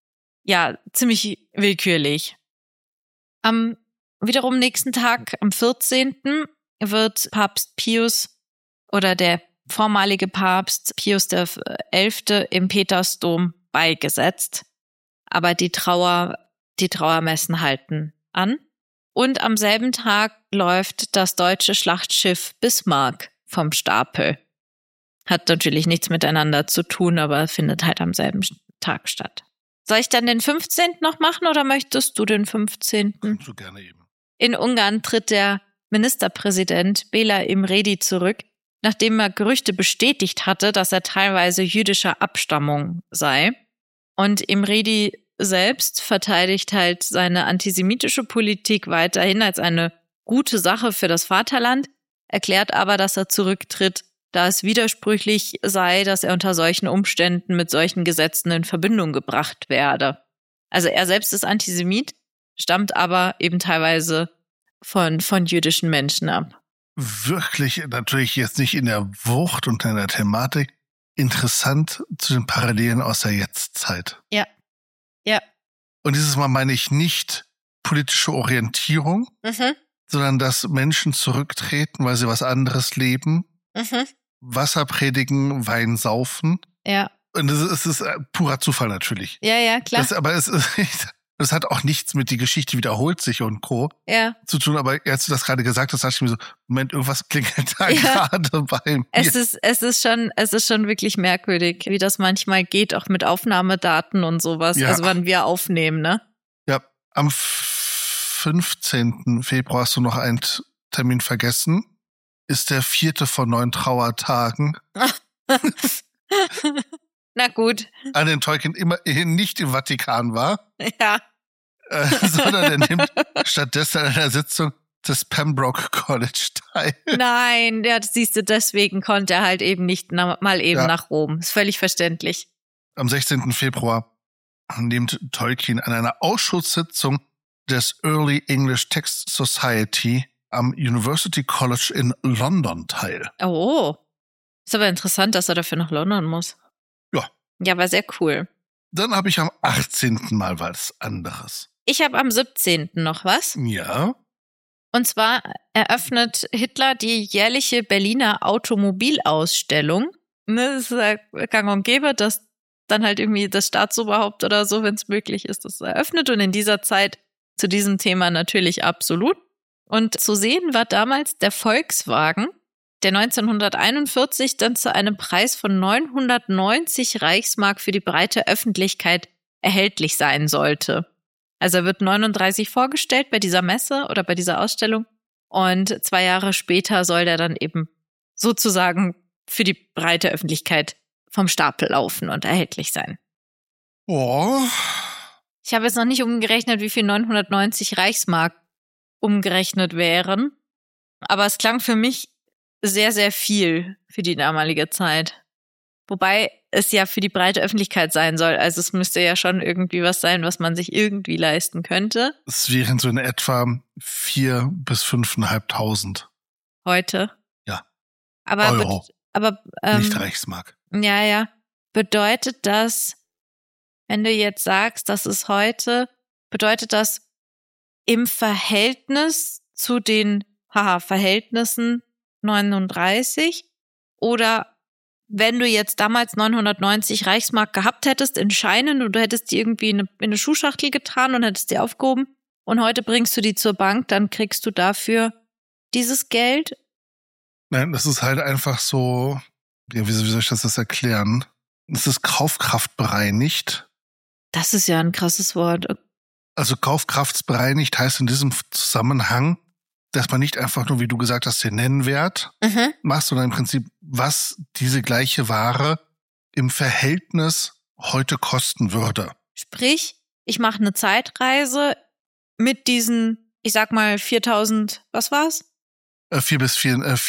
ja, ziemlich willkürlich. Am wiederum nächsten Tag, am 14., wird Papst Pius oder der vormalige Papst Pius XI. Im Petersdom beigesetzt. Aber die Trauermessen halten an. Und am selben Tag läuft das deutsche Schlachtschiff Bismarck vom Stapel. Hat natürlich nichts miteinander zu tun, aber findet halt am selben Tag statt. Soll ich dann den 15. noch machen oder möchtest du den 15.? Kannst du gerne eben. In Ungarn tritt der Ministerpräsident Bela Imredi zurück, nachdem er Gerüchte bestätigt hatte, dass er teilweise jüdischer Abstammung sei. Und Imredi selbst verteidigt halt seine antisemitische Politik weiterhin als eine gute Sache für das Vaterland, erklärt aber, dass er zurücktritt, da es widersprüchlich sei, dass er unter solchen Umständen mit solchen Gesetzen in Verbindung gebracht werde. Also er selbst ist Antisemit, stammt aber eben teilweise von jüdischen Menschen ab. Wirklich, natürlich jetzt nicht in der Wucht und in der Thematik, interessant zu den Parallelen aus der Jetztzeit. Ja. Und dieses Mal meine ich nicht politische Orientierung, sondern dass Menschen zurücktreten, weil sie was anderes leben, Wasser predigen, Wein saufen. Ja. Und es ist purer Zufall natürlich. Ja, klar. Aber es hat auch nichts mit die Geschichte wiederholt sich und Co. zu tun. Aber als du das gerade gesagt hast, dachte ich mir so, Moment, irgendwas klingelt da gerade bei mir. Es ist schon wirklich merkwürdig, wie das manchmal geht, auch mit Aufnahmedaten und sowas. Ja. Also wann wir aufnehmen, ne? Ja, am 15. Februar hast du noch einen Termin vergessen. Ist der 4. von 9 Trauertagen. Na gut. An den Tolkien immerhin nicht im Vatikan war. Ja. Sondern er nimmt stattdessen an einer Sitzung des Pembroke College teil. Nein, ja, siehst du, deswegen konnte er halt eben nicht mal eben nach Rom. Ist völlig verständlich. Am 16. Februar nimmt Tolkien an einer Ausschusssitzung des Early English Text Society am University College in London teil. Oh, ist aber interessant, dass er dafür nach London muss. Ja. Ja, war sehr cool. Dann habe ich am 18. Mal was anderes. Ich habe am 17. noch was. Ja. Und zwar eröffnet Hitler die jährliche Berliner Automobilausstellung. Das ist ja gang und gäbe, dass dann halt irgendwie das Staatsoberhaupt oder so, wenn es möglich ist, das eröffnet. Und in dieser Zeit zu diesem Thema natürlich absolut. Und zu sehen war damals der Volkswagen, der 1941 dann zu einem Preis von 990 Reichsmark für die breite Öffentlichkeit erhältlich sein sollte. Also er wird 39 vorgestellt bei dieser Messe oder bei dieser Ausstellung und 2 Jahre später soll der dann eben sozusagen für die breite Öffentlichkeit vom Stapel laufen und erhältlich sein. Oh. Ich habe jetzt noch nicht umgerechnet, wie viel 990 Reichsmark umgerechnet wären, aber es klang für mich sehr, sehr viel für die damalige Zeit. Wobei es ja für die breite Öffentlichkeit sein soll. Also es müsste ja schon irgendwie was sein, was man sich irgendwie leisten könnte. Es wären so in etwa 4.000 bis 5.500. Heute? Ja. Aber Euro. Nicht Reichsmark. Ja. Bedeutet das, wenn du jetzt sagst, das ist heute, bedeutet das im Verhältnis zu den Verhältnissen 39 oder wenn du jetzt damals 990 Reichsmark gehabt hättest in Scheinen und du hättest die irgendwie in eine Schuhschachtel getan und hättest die aufgehoben und heute bringst du die zur Bank, dann kriegst du dafür dieses Geld? Nein, das ist halt einfach so, ja, wie soll ich das erklären? Es ist kaufkraftbereinigt. Das ist ja ein krasses Wort. Also kaufkraftsbereinigt heißt in diesem Zusammenhang, dass man nicht einfach nur, wie du gesagt hast, den Nennwert macht, sondern im Prinzip, was diese gleiche Ware im Verhältnis heute kosten würde. Sprich, ich mache eine Zeitreise mit diesen, ich sag mal 4.000, was war's? 4 bis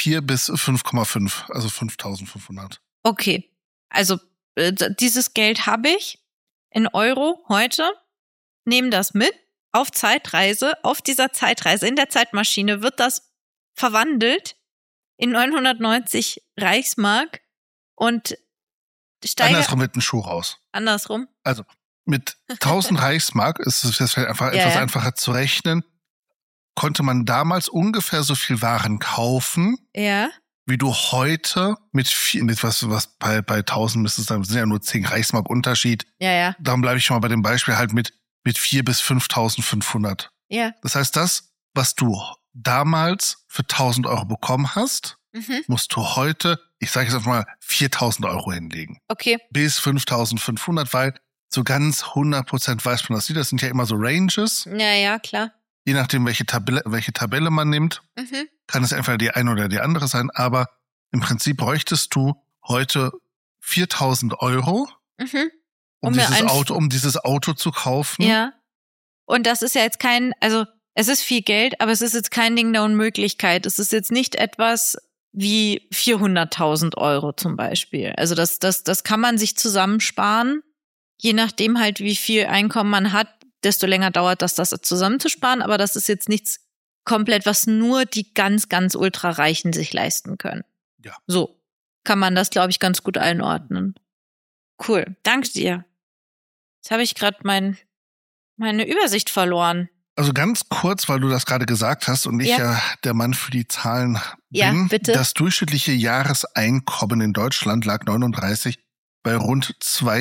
5,5, also 5.500. Okay, also dieses Geld habe ich in Euro heute, nehme das mit. Auf Zeitreise, auf dieser Zeitreise, in der Zeitmaschine wird das verwandelt in 990 Reichsmark und steige... Andersrum mit dem Schuh raus. Andersrum? Also, Mit 1000 Reichsmark, ist es jetzt einfach etwas einfacher zu rechnen, konnte man damals ungefähr so viel Waren kaufen, wie du heute mit was bei 1000 müsste es dann, sind ja nur 10 Reichsmark Unterschied. Ja. Darum bleibe ich schon mal bei dem Beispiel halt mit 4.000 bis 5.500. Ja. Das heißt, das, was du damals für 1.000 Euro bekommen hast, musst du heute, ich sage jetzt einfach mal, 4.000 Euro hinlegen. Okay. Bis 5.500, weil so ganz 100% weiß man das nicht. Das sind ja immer so Ranges. Ja, klar. Je nachdem, welche Tabelle man nimmt, kann es entweder die eine oder die andere sein. Aber im Prinzip bräuchtest du heute 4.000 Euro, um dieses Auto zu kaufen. Ja. Und das ist ja jetzt es ist viel Geld, aber es ist jetzt kein Ding der Unmöglichkeit. Es ist jetzt nicht etwas wie 400.000 Euro zum Beispiel. Also das kann man sich zusammensparen. Je nachdem halt, wie viel Einkommen man hat, desto länger dauert das zusammenzusparen. Aber das ist jetzt nichts komplett, was nur die ganz, ganz Ultrareichen sich leisten können. Ja. So kann man das, glaube ich, ganz gut einordnen. Cool, danke dir. Jetzt habe ich gerade meine Übersicht verloren. Also ganz kurz, weil du das gerade gesagt hast und ich ja der Mann für die Zahlen bin. Ja, bitte. Das durchschnittliche Jahreseinkommen in Deutschland lag 39 bei rund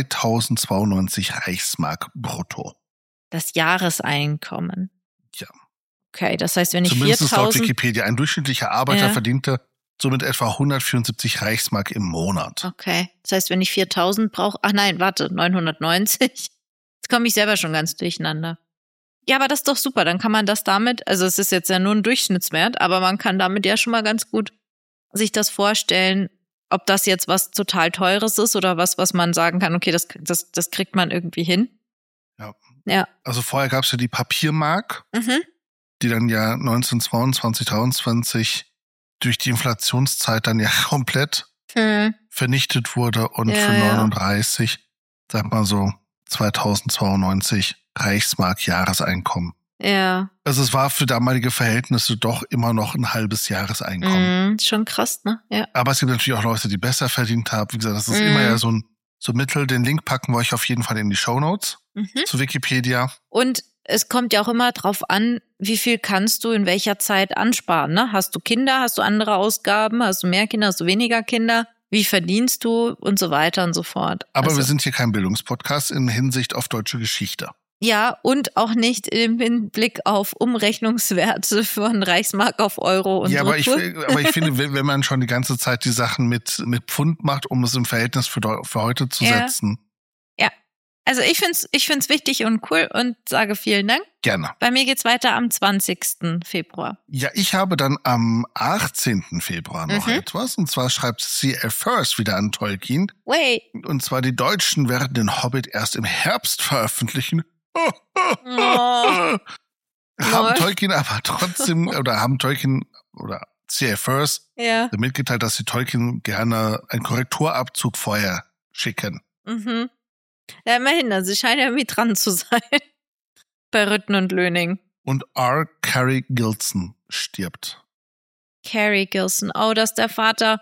2.092 Reichsmark brutto. Das Jahreseinkommen. Ja. Okay, das heißt, wenn ich 4.000... Zumindest laut Wikipedia. Ein durchschnittlicher Arbeiter verdiente somit etwa 174 Reichsmark im Monat. Okay, das heißt, wenn ich 4.000 brauche... 990. Jetzt komme ich selber schon ganz durcheinander. Ja, aber das ist doch super. Dann kann man das damit... Also es ist jetzt ja nur ein Durchschnittswert, aber man kann damit ja schon mal ganz gut sich das vorstellen, ob das jetzt was total Teures ist oder was man sagen kann, okay, das kriegt man irgendwie hin. Ja. Also vorher gab es ja die Papiermark, die dann ja 1922, 23 durch die Inflationszeit dann ja komplett vernichtet wurde und für 39, sag mal so, 2092 Reichsmark Jahreseinkommen. Ja. Also es war für damalige Verhältnisse doch immer noch ein halbes Jahreseinkommen. Schon krass, ne? Ja. Aber es gibt natürlich auch Leute, die besser verdient haben. Wie gesagt, das ist immer ja so ein Mittel. Den Link packen wir euch auf jeden Fall in die Shownotes zu Wikipedia. Und es kommt ja auch immer drauf an, wie viel kannst du in welcher Zeit ansparen, ne? Hast du Kinder, hast du andere Ausgaben, hast du mehr Kinder, hast du weniger Kinder? Wie verdienst du und so weiter und so fort. Aber wir sind hier kein Bildungspodcast in Hinsicht auf deutsche Geschichte. Ja, und auch nicht im Hinblick auf Umrechnungswerte von Reichsmark auf Euro und so. Ja, aber ich finde, wenn man schon die ganze Zeit die Sachen mit Pfund macht, um es im Verhältnis für heute zu setzen. Ja, also ich find's wichtig und cool und sage vielen Dank. Gerne. Bei mir geht's weiter am 20. Februar. Ja, ich habe dann am 18. Februar noch etwas. Und zwar schreibt C.L. First wieder an Tolkien. Wait. Und zwar die Deutschen werden den Hobbit erst im Herbst veröffentlichen. Haben Tolkien aber trotzdem, haben Tolkien oder C.L. First mitgeteilt, dass sie Tolkien gerne einen Korrekturabzug vorher schicken. Ja, immerhin, also sie scheinen ja irgendwie dran zu sein. Bei Rütten und Löning. Und R. Carey Gilson stirbt. Carey Gilson. Das ist der Vater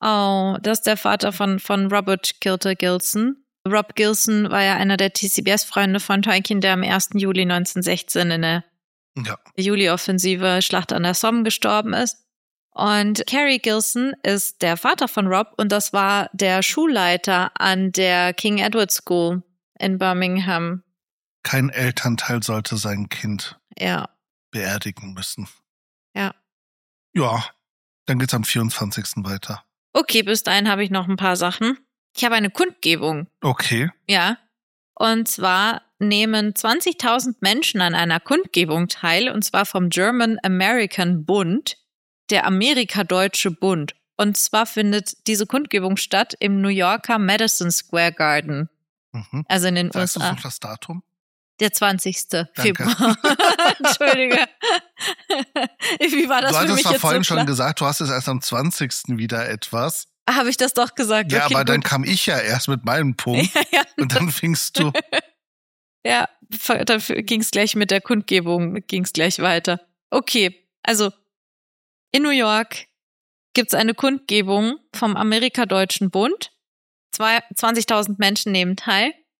von Robert Kilter Gilson. Rob Gilson war ja einer der TCBS-Freunde von Tolkien, der am 1. Juli 1916 in der Juli-Offensive Schlacht an der Somme gestorben ist. Und Carey Gilson ist der Vater von Rob und das war der Schulleiter an der King Edward School in Birmingham. Kein Elternteil sollte sein Kind beerdigen müssen. Ja. Ja, dann geht's am 24. weiter. Okay, bis dahin habe ich noch ein paar Sachen. Ich habe eine Kundgebung. Okay. Ja. Und zwar nehmen 20.000 Menschen an einer Kundgebung teil, und zwar vom German American Bund, der Amerikadeutsche Bund. Und zwar findet diese Kundgebung statt im New Yorker Madison Square Garden. Also in den USA. Weißt du noch das Datum? Der 20. Februar. Entschuldige. Wie war das für mich jetzt? Du hattest doch vorhin schon gesagt, du hast es erst am 20. wieder etwas. Habe ich das doch gesagt? Ja, okay, aber gut. Dann kam ich ja erst mit meinem Punkt und dann fingst du. Ja, dann ging es gleich mit der Kundgebung, gleich weiter. Okay, also in New York gibt's eine Kundgebung vom Amerikadeutschen Bund. 20.000 Menschen nehmen teil.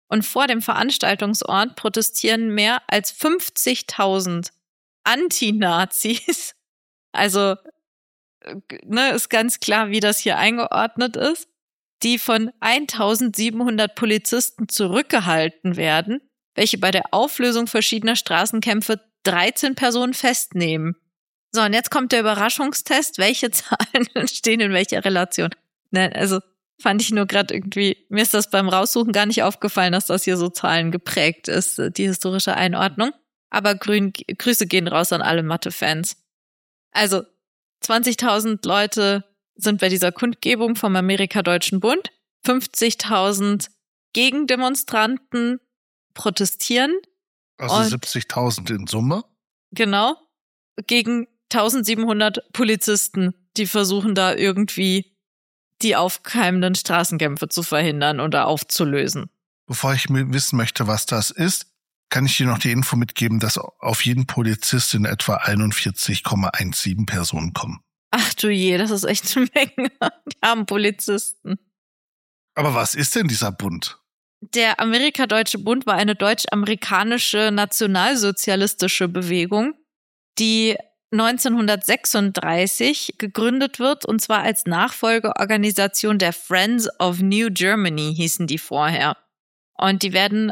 Und vor dem Veranstaltungsort protestieren mehr als 50.000 Anti-Nazis. Also, ist ganz klar, wie das hier eingeordnet ist, die von 1.700 Polizisten zurückgehalten werden, welche bei der Auflösung verschiedener Straßenkämpfe 13 Personen festnehmen. So, und jetzt kommt der Überraschungstest. Welche Zahlen stehen in welcher Relation? Also fand ich nur gerade irgendwie, mir ist das beim Raussuchen gar nicht aufgefallen, dass das hier so Zahlen geprägt ist, die historische Einordnung. Aber Grüße gehen raus an alle Mathe-Fans. Also 20.000 Leute sind bei dieser Kundgebung vom Amerika-Deutschen Bund. 50.000 Gegendemonstranten protestieren. Also 70.000 in Summe? Genau. Gegen 1.700 Polizisten, die versuchen da irgendwie die aufkeimenden Straßenkämpfe zu verhindern oder aufzulösen. Bevor ich wissen möchte, was das ist, kann ich dir noch die Info mitgeben, dass auf jeden Polizist in etwa 41,17 Personen kommen. Ach du je, das ist echt eine Menge. Die armen Polizisten. Aber was ist denn dieser Bund? Der Amerika-Deutsche Bund war eine deutsch-amerikanische nationalsozialistische Bewegung, die 1936 gegründet wird, und zwar als Nachfolgeorganisation der Friends of New Germany hießen die vorher. Und die werden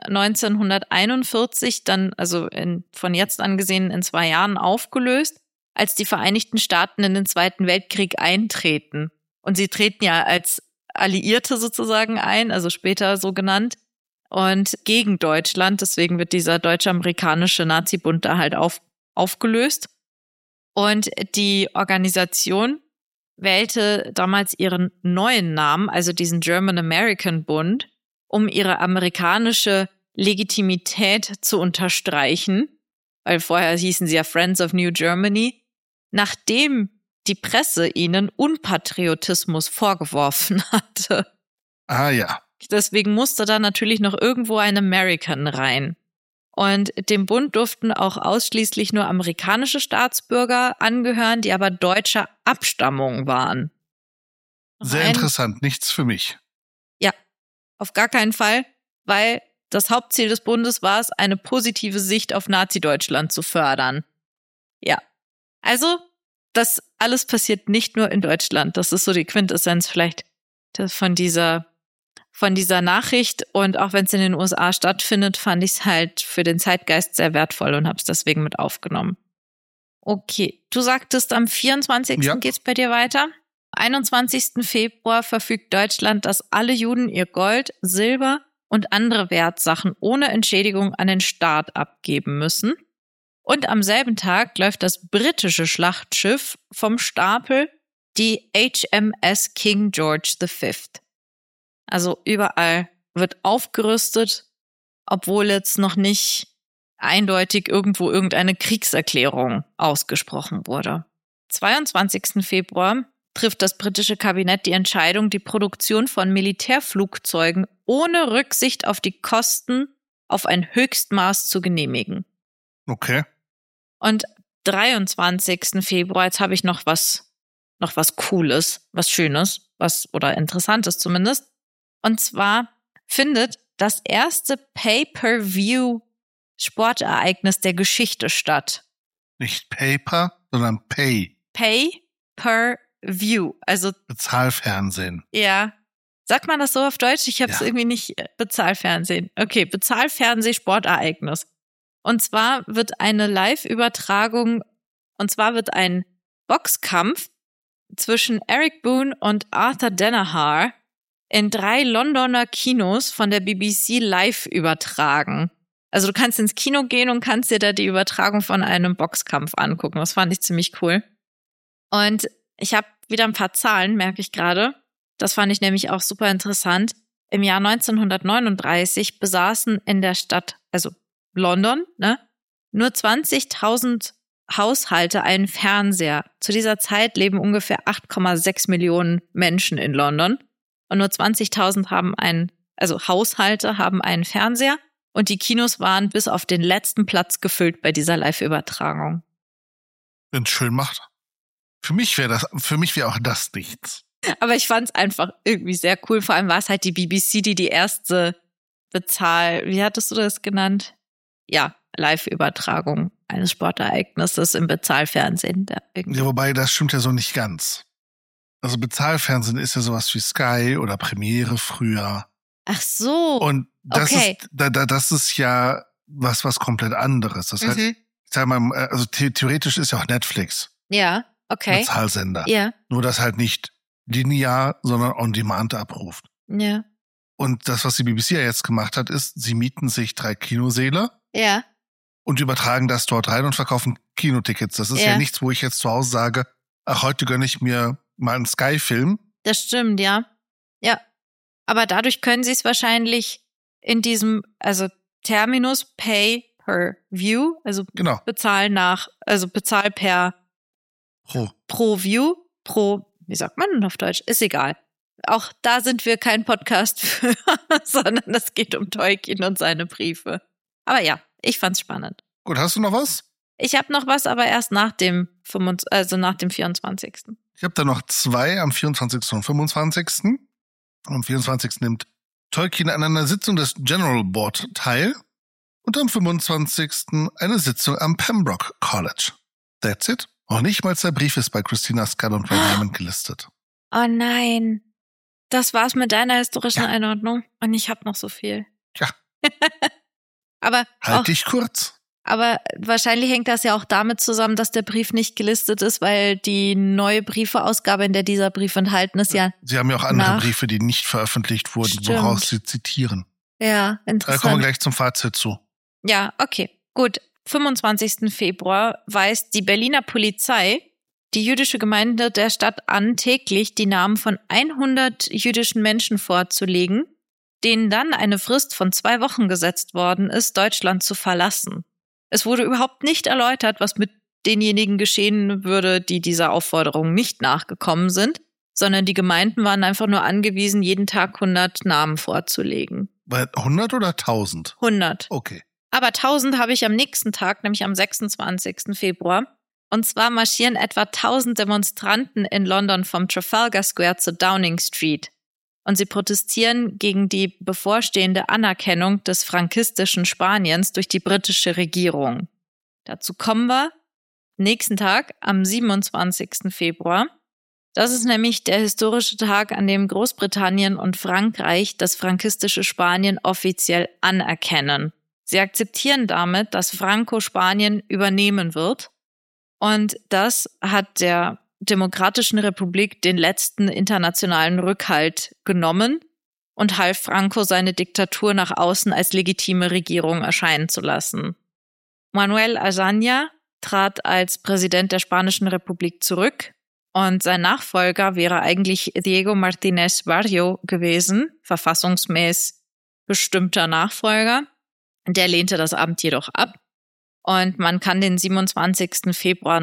1941 dann, also von jetzt an gesehen in 2 Jahren aufgelöst, als die Vereinigten Staaten in den Zweiten Weltkrieg eintreten. Und sie treten ja als Alliierte sozusagen ein, also später so genannt, und gegen Deutschland. Deswegen wird dieser deutsch-amerikanische Nazi-Bund da halt aufgelöst. Und die Organisation wählte damals ihren neuen Namen, also diesen German American Bund, um ihre amerikanische Legitimität zu unterstreichen, weil vorher hießen sie ja Friends of New Germany, nachdem die Presse ihnen Unpatriotismus vorgeworfen hatte. Ah ja. Deswegen musste da natürlich noch irgendwo ein American rein. Und dem Bund durften auch ausschließlich nur amerikanische Staatsbürger angehören, die aber deutscher Abstammung waren. Sehr interessant, nichts für mich. Ja, auf gar keinen Fall, weil das Hauptziel des Bundes war es, eine positive Sicht auf Nazi-Deutschland zu fördern. Ja, also das alles passiert nicht nur in Deutschland. Das ist so die Quintessenz vielleicht von dieser Nachricht, und auch wenn es in den USA stattfindet, fand ich es halt für den Zeitgeist sehr wertvoll und habe es deswegen mit aufgenommen. Okay, du sagtest, am 24. geht's bei dir weiter. Am 21. Februar verfügt Deutschland, dass alle Juden ihr Gold, Silber und andere Wertsachen ohne Entschädigung an den Staat abgeben müssen. Und am selben Tag läuft das britische Schlachtschiff vom Stapel, die HMS King George V. Also überall wird aufgerüstet, obwohl jetzt noch nicht eindeutig irgendwo irgendeine Kriegserklärung ausgesprochen wurde. 22. Februar trifft das britische Kabinett die Entscheidung, die Produktion von Militärflugzeugen ohne Rücksicht auf die Kosten auf ein Höchstmaß zu genehmigen. Okay. Und 23. Februar, jetzt habe ich noch was Cooles, was Schönes, oder Interessantes zumindest. Und zwar findet das erste Pay-per-View-Sportereignis der Geschichte statt. Nicht Paper, sondern Pay. Pay-per-View, also Bezahlfernsehen. Ja. Sagt man das so auf Deutsch? Ich habe es irgendwie nicht. Bezahlfernsehen. Okay, Bezahlfernseh-Sportereignis. Und zwar wird eine Live-Übertragung, und zwar wird ein Boxkampf zwischen Eric Boone und Arthur Danaher in 3 Londoner Kinos von der BBC live übertragen. Also du kannst ins Kino gehen und kannst dir da die Übertragung von einem Boxkampf angucken. Das fand ich ziemlich cool. Und ich habe wieder ein paar Zahlen, merke ich gerade. Das fand ich nämlich auch super interessant. Im Jahr 1939 besaßen in der Stadt, also London, nur 20.000 Haushalte einen Fernseher. Zu dieser Zeit leben ungefähr 8,6 Millionen Menschen in London. Und nur 20.000 Haushalte haben einen Fernseher. Und die Kinos waren bis auf den letzten Platz gefüllt bei dieser Live-Übertragung. Wenn es schön macht. Für mich wäre auch das nichts. Aber ich fand es einfach irgendwie sehr cool. Vor allem war es halt die BBC, die erste wie hattest du das genannt? Ja, Live-Übertragung eines Sportereignisses im Bezahlfernsehen. Ja, wobei, das stimmt ja so nicht ganz. Also Bezahlfernsehen ist ja sowas wie Sky oder Premiere früher. Ach so. Und das ist ja was komplett anderes. Das heißt, ich sag mal, also theoretisch ist ja auch Netflix. Ja, okay. Bezahlsender. Ja. Nur das halt nicht linear, sondern on demand abruft. Ja. Und das, was die BBC ja jetzt gemacht hat, ist, sie mieten sich 3 Kinosäle. Ja. Und übertragen das dort rein und verkaufen Kinotickets. Das ist ja nichts, wo ich jetzt zu Hause sage, ach, heute gönne ich mir mal einen Sky-Film. Das stimmt, ja. Ja. Aber dadurch können sie es wahrscheinlich in diesem, also Terminus Pay per View, also genau. Bezahl per pro View, wie sagt man denn auf Deutsch? Ist egal. Auch da sind wir kein Podcast für, sondern es geht um Tolkien und seine Briefe. Aber ja, ich fand's spannend. Gut, hast du noch was? Ich habe noch was, aber erst nach dem 24. Ich habe da noch 2 am 24. und 25. Am 24. nimmt Tolkien an einer Sitzung des General Board teil und am 25. eine Sitzung am Pembroke College. That's it. Auch nicht mal der Brief ist bei Christina Scull und Ray Diamond gelistet. Oh nein. Das war's mit deiner historischen Einordnung. Und ich habe noch so viel. Ja. Aber halt dich kurz. Aber wahrscheinlich hängt das ja auch damit zusammen, dass der Brief nicht gelistet ist, weil die neue Briefeausgabe, in der dieser Brief enthalten ist, ja. Sie haben ja auch andere Briefe, die nicht veröffentlicht wurden, woraus sie zitieren. Ja, interessant. Da kommen wir gleich zum Fazit zu. Ja, okay. Gut. 25. Februar weist die Berliner Polizei die jüdische Gemeinde der Stadt an, täglich die Namen von 100 jüdischen Menschen vorzulegen, denen dann eine Frist von 2 Wochen gesetzt worden ist, Deutschland zu verlassen. Es wurde überhaupt nicht erläutert, was mit denjenigen geschehen würde, die dieser Aufforderung nicht nachgekommen sind, sondern die Gemeinden waren einfach nur angewiesen, jeden Tag 100 Namen vorzulegen. 100 oder 1000? 100. Okay. Aber 1000 habe ich am nächsten Tag, nämlich am 26. Februar. Und zwar marschieren etwa 1000 Demonstranten in London vom Trafalgar Square zur Downing Street. Und sie protestieren gegen die bevorstehende Anerkennung des frankistischen Spaniens durch die britische Regierung. Dazu kommen wir nächsten Tag, am 27. Februar. Das ist nämlich der historische Tag, an dem Großbritannien und Frankreich das frankistische Spanien offiziell anerkennen. Sie akzeptieren damit, dass Franco Spanien übernehmen wird. Und das hat der Demokratischen Republik den letzten internationalen Rückhalt genommen und half Franco, seine Diktatur nach außen als legitime Regierung erscheinen zu lassen. Manuel Azaña trat als Präsident der Spanischen Republik zurück und sein Nachfolger wäre eigentlich Diego Martínez Barrio gewesen, verfassungsmäßig bestimmter Nachfolger. Der lehnte das Amt jedoch ab. Und man kann den 27. Februar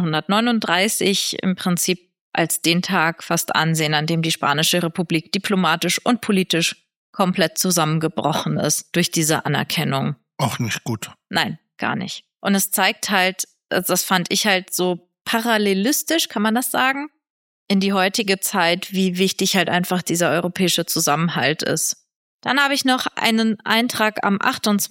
1939 im Prinzip als den Tag fast ansehen, an dem die Spanische Republik diplomatisch und politisch komplett zusammengebrochen ist durch diese Anerkennung. Auch nicht gut. Nein, gar nicht. Und es zeigt halt, das fand ich halt so parallelistisch, kann man das sagen, in die heutige Zeit, wie wichtig halt einfach dieser europäische Zusammenhalt ist. Dann habe ich noch einen Eintrag am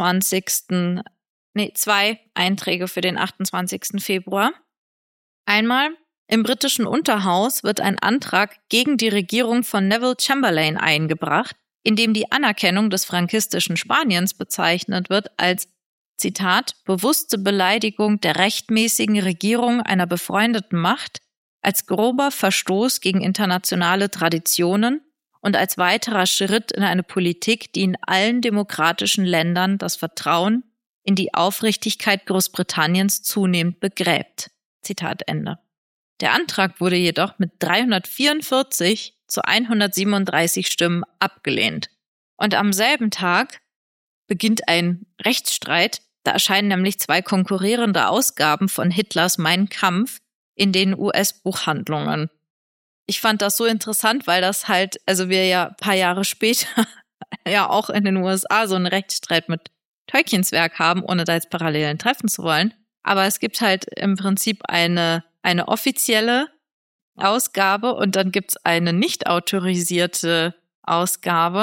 2 Einträge für den 28. Februar. Einmal, im britischen Unterhaus wird ein Antrag gegen die Regierung von Neville Chamberlain eingebracht, in dem die Anerkennung des frankistischen Spaniens bezeichnet wird als, Zitat, bewusste Beleidigung der rechtmäßigen Regierung einer befreundeten Macht, als grober Verstoß gegen internationale Traditionen und als weiterer Schritt in eine Politik, die in allen demokratischen Ländern das Vertrauen in die Aufrichtigkeit Großbritanniens zunehmend begräbt. Zitat Ende. Der Antrag wurde jedoch mit 344 zu 137 Stimmen abgelehnt. Und am selben Tag beginnt ein Rechtsstreit. Da erscheinen nämlich 2 konkurrierende Ausgaben von Hitlers Mein Kampf in den US-Buchhandlungen. Ich fand das so interessant, weil das halt, also wir ja ein paar Jahre später ja auch in den USA so einen Rechtsstreit mit Tolkiens Werk haben, ohne da jetzt Parallelen treffen zu wollen. Aber es gibt halt im Prinzip eine offizielle Ausgabe und dann gibt's eine nicht autorisierte Ausgabe.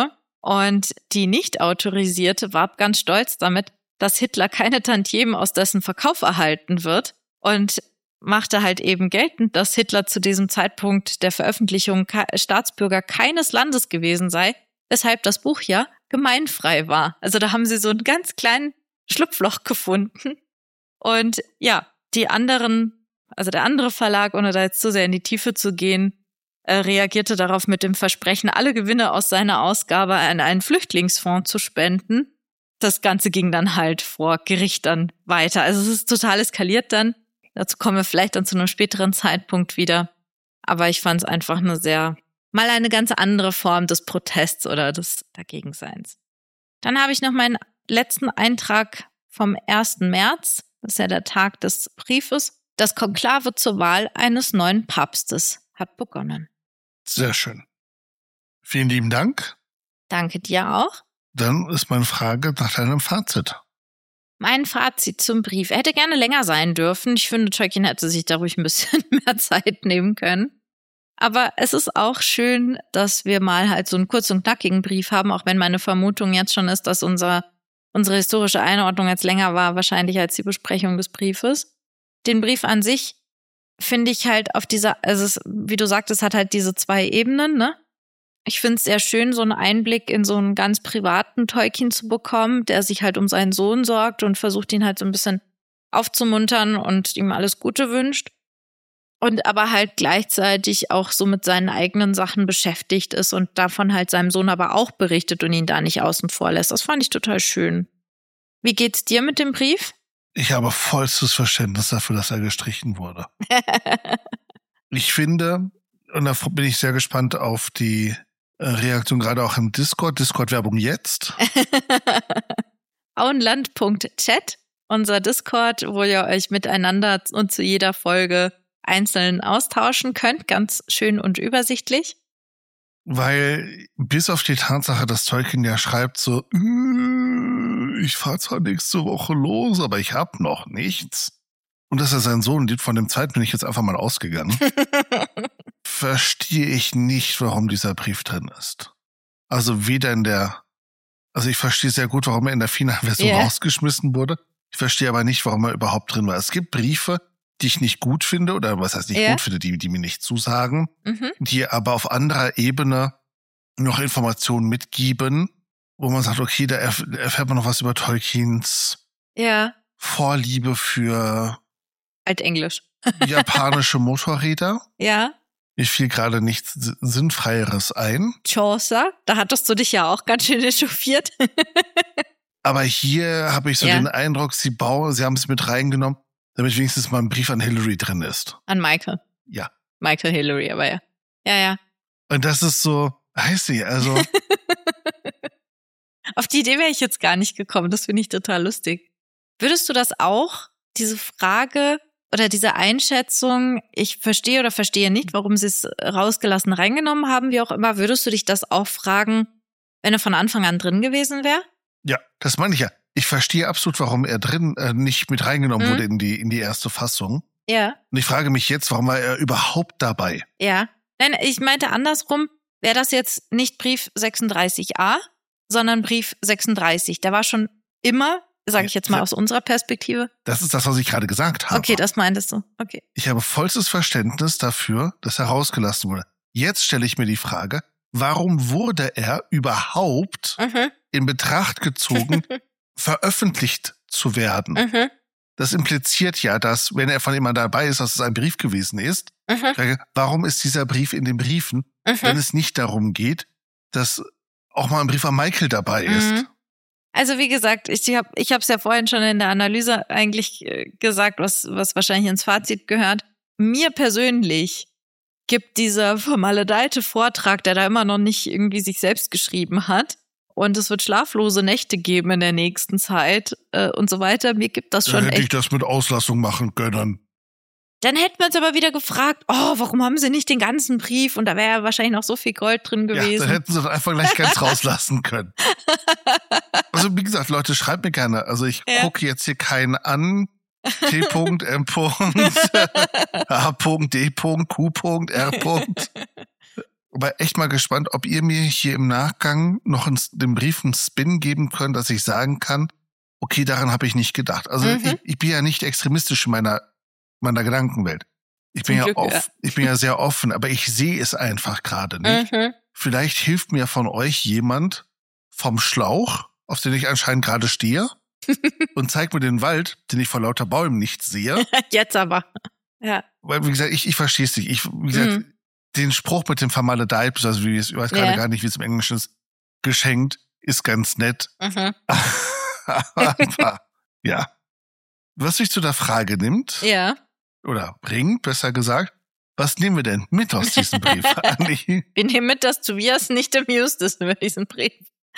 Und die nicht autorisierte warb ganz stolz damit, dass Hitler keine Tantiemen aus dessen Verkauf erhalten wird und machte halt eben geltend, dass Hitler zu diesem Zeitpunkt der Veröffentlichung Staatsbürger keines Landes gewesen sei, weshalb das Buch ja gemeinfrei war. Also da haben sie so einen ganz kleinen Schlupfloch gefunden. Und ja, die anderen, also der andere Verlag, ohne da jetzt zu sehr in die Tiefe zu gehen, reagierte darauf mit dem Versprechen, alle Gewinne aus seiner Ausgabe an einen Flüchtlingsfonds zu spenden. Das Ganze ging dann halt vor Gericht dann weiter. Also es ist total eskaliert dann. Dazu kommen wir vielleicht dann zu einem späteren Zeitpunkt wieder. Aber ich fand es einfach mal eine ganz andere Form des Protests oder des Dagegenseins. Dann habe ich noch meinen letzten Eintrag vom 1. März. Das ist ja der Tag des Briefes. Das Konklave zur Wahl eines neuen Papstes hat begonnen. Sehr schön. Vielen lieben Dank. Danke dir auch. Dann ist meine Frage nach deinem Fazit. Mein Fazit zum Brief. Er hätte gerne länger sein dürfen. Ich finde, Tolkien hätte sich da ruhig ein bisschen mehr Zeit nehmen können. Aber es ist auch schön, dass wir mal halt so einen kurz und knackigen Brief haben, auch wenn meine Vermutung jetzt schon ist, dass unsere historische Einordnung jetzt länger war, wahrscheinlich als die Besprechung des Briefes. Den Brief an sich finde ich halt auf wie du sagtest, hat halt diese 2 Ebenen, ne? Ich finde es sehr schön, so einen Einblick in so einen ganz privaten Tolkien zu bekommen, der sich halt um seinen Sohn sorgt und versucht, ihn halt so ein bisschen aufzumuntern und ihm alles Gute wünscht. Und aber halt gleichzeitig auch so mit seinen eigenen Sachen beschäftigt ist und davon halt seinem Sohn aber auch berichtet und ihn da nicht außen vor lässt. Das fand ich total schön. Wie geht's dir mit dem Brief? Ich habe vollstes Verständnis dafür, dass er gestrichen wurde. Ich finde, und da bin ich sehr gespannt auf die Reaktion, gerade auch im Discord-Werbung jetzt. Auenland.chat, unser Discord, wo ihr euch miteinander und zu jeder Folge einzeln austauschen könnt. Ganz schön und übersichtlich. Weil bis auf die Tatsache, dass Tolkien ja schreibt so, ich fahre zwar nächste Woche los, aber ich habe noch nichts. Und dass er seinen Sohn liebt, von dem Zeit bin ich jetzt einfach mal ausgegangen. Verstehe ich nicht, warum dieser Brief drin ist. Also weder ich verstehe sehr gut, warum er in der finalen Version rausgeschmissen wurde. Ich verstehe aber nicht, warum er überhaupt drin war. Es gibt Briefe, die ich nicht gut finde, oder was heißt nicht gut finde, die mir nicht zusagen, die aber auf anderer Ebene noch Informationen mitgeben, wo man sagt, okay, da erfährt man noch was über Tolkiens Vorliebe für Altenglisch. Japanische Motorräder. Ja. Mir fiel gerade nichts Sinnfreieres ein. Chaucer, da hattest du dich ja auch ganz schön echauffiert. Aber hier habe ich so den Eindruck, sie haben es mit reingenommen, damit wenigstens mal ein Brief an Hillary drin ist. An Michael. Ja. Michael Hillary, aber ja. Ja. Und das ist so, weiß ich, also. Auf die Idee wäre ich jetzt gar nicht gekommen. Das finde ich total lustig. Würdest du das auch, diese Frage oder diese Einschätzung, ich verstehe oder verstehe nicht, warum sie es rausgelassen reingenommen haben, wie auch immer, würdest du dich das auch fragen, wenn er von Anfang an drin gewesen wäre? Ja, das meine ich ja. Ich verstehe absolut, warum er nicht mit reingenommen wurde in die erste Fassung. Ja. Und ich frage mich jetzt, warum war er überhaupt dabei? Ja. Nein, ich meinte andersrum, wäre das jetzt nicht Brief 36a, sondern Brief 36. Der war schon immer, sage ich jetzt mal aus unserer Perspektive. Das ist das, was ich gerade gesagt habe. Okay, das meintest du. Okay. Ich habe vollstes Verständnis dafür, dass er rausgelassen wurde. Jetzt stelle ich mir die Frage, warum wurde er überhaupt in Betracht gezogen, veröffentlicht zu werden? Das impliziert ja, dass, wenn er von jemandem dabei ist, dass es ein Brief gewesen ist. Warum ist dieser Brief in den Briefen, wenn es nicht darum geht, dass auch mal ein Brief an Michael dabei ist? Also wie gesagt, ich habe es ja vorhin schon in der Analyse eigentlich gesagt, was wahrscheinlich ins Fazit gehört. Mir persönlich gibt dieser vermaledeite Vortrag, der da immer noch nicht irgendwie sich selbst geschrieben hat, und es wird schlaflose Nächte geben in der nächsten Zeit und so weiter. Mir gibt das schon echt. Hätte ich das mit Auslassung machen können. Dann hätten wir uns aber wieder gefragt, warum haben sie nicht den ganzen Brief? Und da wäre ja wahrscheinlich noch so viel Gold drin gewesen. Ja, dann hätten sie das einfach gleich ganz rauslassen können. Also wie gesagt, Leute, schreibt mir gerne. Also ich gucke jetzt hier keinen an. T.M. A.D. Q.R. aber echt mal gespannt, ob ihr mir hier im Nachgang noch den Brief einen Spin geben könnt, dass ich sagen kann, okay, daran habe ich nicht gedacht. Also ich bin ja nicht extremistisch in meiner Gedankenwelt. Ich bin ja sehr offen, aber ich sehe es einfach gerade nicht. Vielleicht hilft mir von euch jemand vom Schlauch, auf den ich anscheinend gerade stehe, und zeigt mir den Wald, den ich vor lauter Bäumen nicht sehe. Jetzt aber. Ja. Weil, wie gesagt, ich verstehe es nicht. Wie gesagt, den Spruch mit dem vermaledeit, also ich weiß gerade gar nicht, wie es im Englischen ist, geschenkt, ist ganz nett. Aber, ja. Was mich zu der Frage nimmt, oder bringt, besser gesagt, was nehmen wir denn mit aus diesem Brief, Anni? Wir nehmen mit, dass Tobias nicht amused ist über diesen Brief.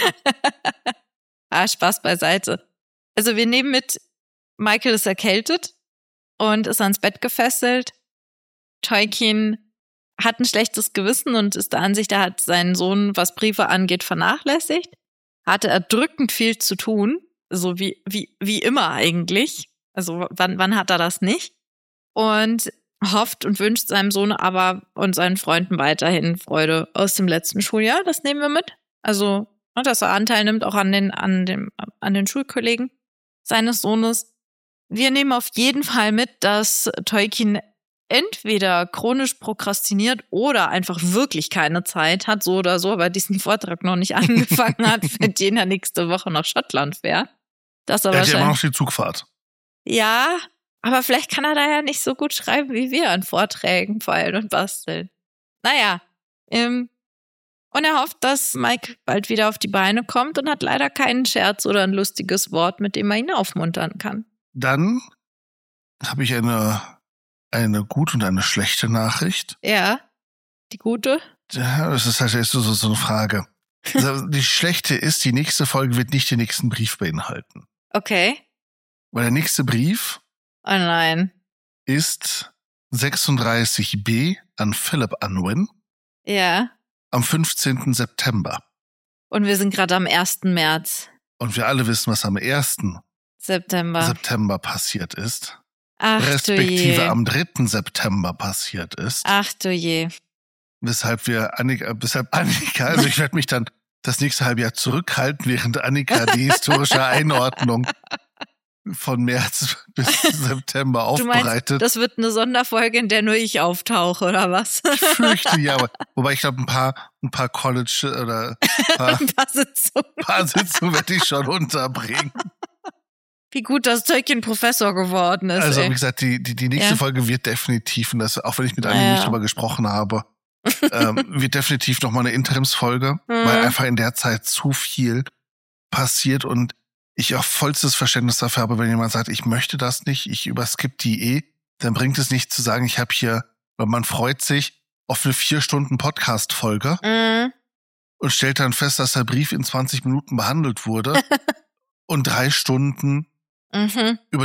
Spaß beiseite. Also wir nehmen mit, Michael ist erkältet und ist ans Bett gefesselt. Tolkien hat ein schlechtes Gewissen und ist der Ansicht, er hat seinen Sohn, was Briefe angeht, vernachlässigt. Hatte erdrückend viel zu tun, so wie immer eigentlich. Also wann hat er das nicht? Und hofft und wünscht seinem Sohn aber und seinen Freunden weiterhin Freude aus dem letzten Schuljahr. Das nehmen wir mit. Also, dass er Anteil nimmt auch an den Schulkollegen seines Sohnes. Wir nehmen auf jeden Fall mit, dass Tolkien entweder chronisch prokrastiniert oder einfach wirklich keine Zeit hat, so oder so, aber diesen Vortrag noch nicht angefangen hat, für den er nächste Woche nach Schottland fährt. Das aber er hat ja immer noch die Zugfahrt. Ja, aber vielleicht kann er da ja nicht so gut schreiben wie wir an Vorträgen feilen und basteln. Naja, und er hofft, dass Mike bald wieder auf die Beine kommt und hat leider keinen Scherz oder ein lustiges Wort, mit dem er ihn aufmuntern kann. Dann habe ich eine gute und eine schlechte Nachricht. Ja, die gute? Ja, das ist halt echt so eine Frage. Also die schlechte ist, die nächste Folge wird nicht den nächsten Brief beinhalten. Okay. Weil der nächste Brief oh nein. ist 36b an Philip Unwin. Ja. Am 15. September. Und wir sind gerade am 1. März. Und wir alle wissen, was am 1. September passiert ist. Ach respektive am 3. September passiert ist. Ach du je. Weshalb Annika, also ich werde mich dann das nächste Halbjahr zurückhalten, während Annika die historische Einordnung von März bis September aufbereitet. Du meinst, das wird eine Sonderfolge, in der nur ich auftauche, oder was? Ich fürchte, ja, wobei ich glaube, ein paar College oder ein paar Sitzungen werde ich schon unterbringen. Wie gut, dass Tolkien Professor geworden ist. Also, wie gesagt, die nächste Folge wird definitiv, und das, auch wenn ich mit Anni nicht drüber gesprochen habe, wird definitiv nochmal eine Interimsfolge, weil einfach in der Zeit zu viel passiert und ich auch vollstes Verständnis dafür habe, wenn jemand sagt, ich möchte das nicht, ich überskippe die dann bringt es nicht zu sagen, ich habe hier, weil man freut sich auf eine 4 Stunden Podcast-Folge und stellt dann fest, dass der Brief in 20 Minuten behandelt wurde und 3 Stunden über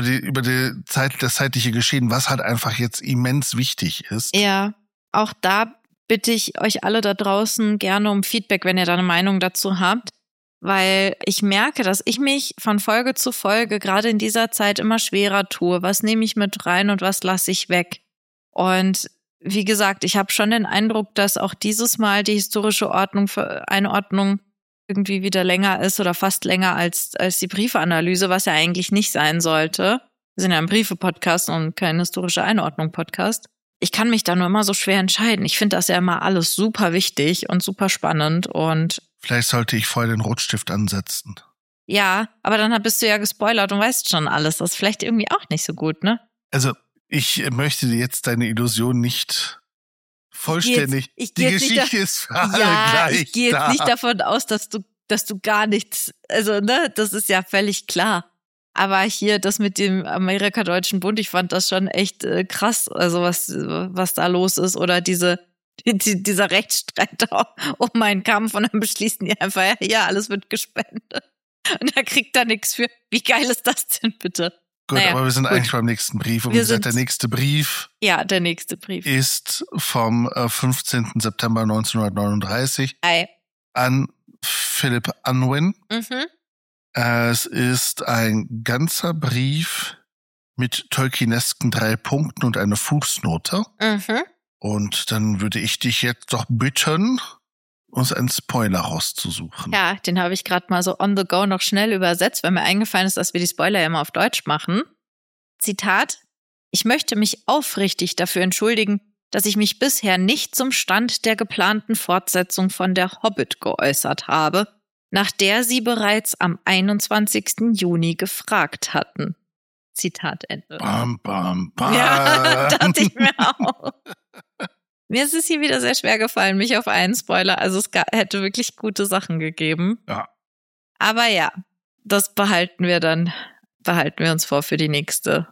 das zeitliche Geschehen, was halt einfach jetzt immens wichtig ist. Ja, auch da bitte ich euch alle da draußen gerne um Feedback, wenn ihr da eine Meinung dazu habt. Weil ich merke, dass ich mich von Folge zu Folge gerade in dieser Zeit immer schwerer tue. Was nehme ich mit rein und was lasse ich weg? Und wie gesagt, ich habe schon den Eindruck, dass auch dieses Mal die historische Einordnung irgendwie wieder länger ist oder fast länger als die Briefeanalyse, was ja eigentlich nicht sein sollte. Wir sind ja ein Briefe-Podcast und kein historische Einordnung-Podcast. Ich kann mich da nur immer so schwer entscheiden. Ich finde das ja immer alles super wichtig und super spannend und vielleicht sollte ich vorher den Rotstift ansetzen. Ja, aber dann bist du ja gespoilert und weißt schon alles. Das ist vielleicht irgendwie auch nicht so gut, ne? Also, ich möchte dir jetzt deine Illusion nicht vollständig. Die Geschichte ist für alle gleich. Ich gehe jetzt nicht davon aus, dass du gar nichts, also, ne, das ist ja völlig klar. Aber hier das mit dem Amerika-Deutschen Bund, ich fand das schon echt krass, also was da los ist oder dieser Rechtsstreit um einen Kampf und dann beschließen die einfach, ja, alles wird gespendet. Und da kriegt er nichts für. Wie geil ist das denn bitte? Gut, aber wir sind eigentlich beim nächsten Brief. Und wie gesagt, der nächste Brief. Ja, der nächste Brief. Ist vom 15. September 1939 an Philip Unwin. Es ist ein ganzer Brief mit tolkienesken 3 Punkten und eine Fußnote. Und dann würde ich dich jetzt doch bitten, uns einen Spoiler rauszusuchen. Ja, den habe ich gerade mal so on the go noch schnell übersetzt, weil mir eingefallen ist, dass wir die Spoiler ja immer auf Deutsch machen. Zitat: Ich möchte mich aufrichtig dafür entschuldigen, dass ich mich bisher nicht zum Stand der geplanten Fortsetzung von der Hobbit geäußert habe, nach der Sie bereits am 21. Juni gefragt hatten. Zitat Ende. Bam, bam, bam. Ja, dachte ich mir auch. Mir ist es hier wieder sehr schwer gefallen, mich auf einen Spoiler. Also es hätte wirklich gute Sachen gegeben. Ja. Aber ja, das behalten wir uns vor für die nächste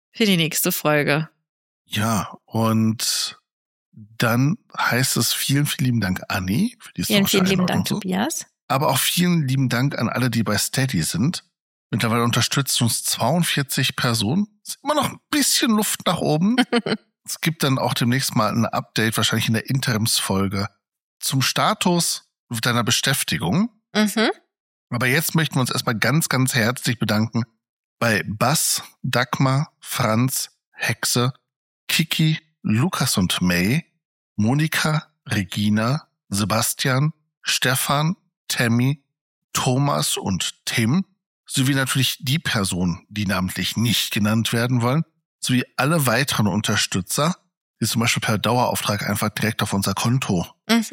Folge. Ja, und dann heißt es vielen, vielen lieben Dank, Anni, für die Vielen lieben Dank, so. Tobias. Aber auch vielen lieben Dank an alle, die bei Steady sind. Mittlerweile unterstützen uns 42 Personen. Ist immer noch ein bisschen Luft nach oben. Es gibt dann auch demnächst mal ein Update, wahrscheinlich in der Interimsfolge, zum Status deiner Beschäftigung. Mhm. Aber jetzt möchten wir uns erstmal ganz, ganz herzlich bedanken bei Bas, Dagmar, Franz, Hexe, Kiki, Lukas und May, Monika, Regina, Sebastian, Stefan, Tammy, Thomas und Tim, sowie natürlich die Personen, die namentlich nicht genannt werden wollen, sowie alle weiteren Unterstützer, die zum Beispiel per Dauerauftrag einfach direkt auf unser Konto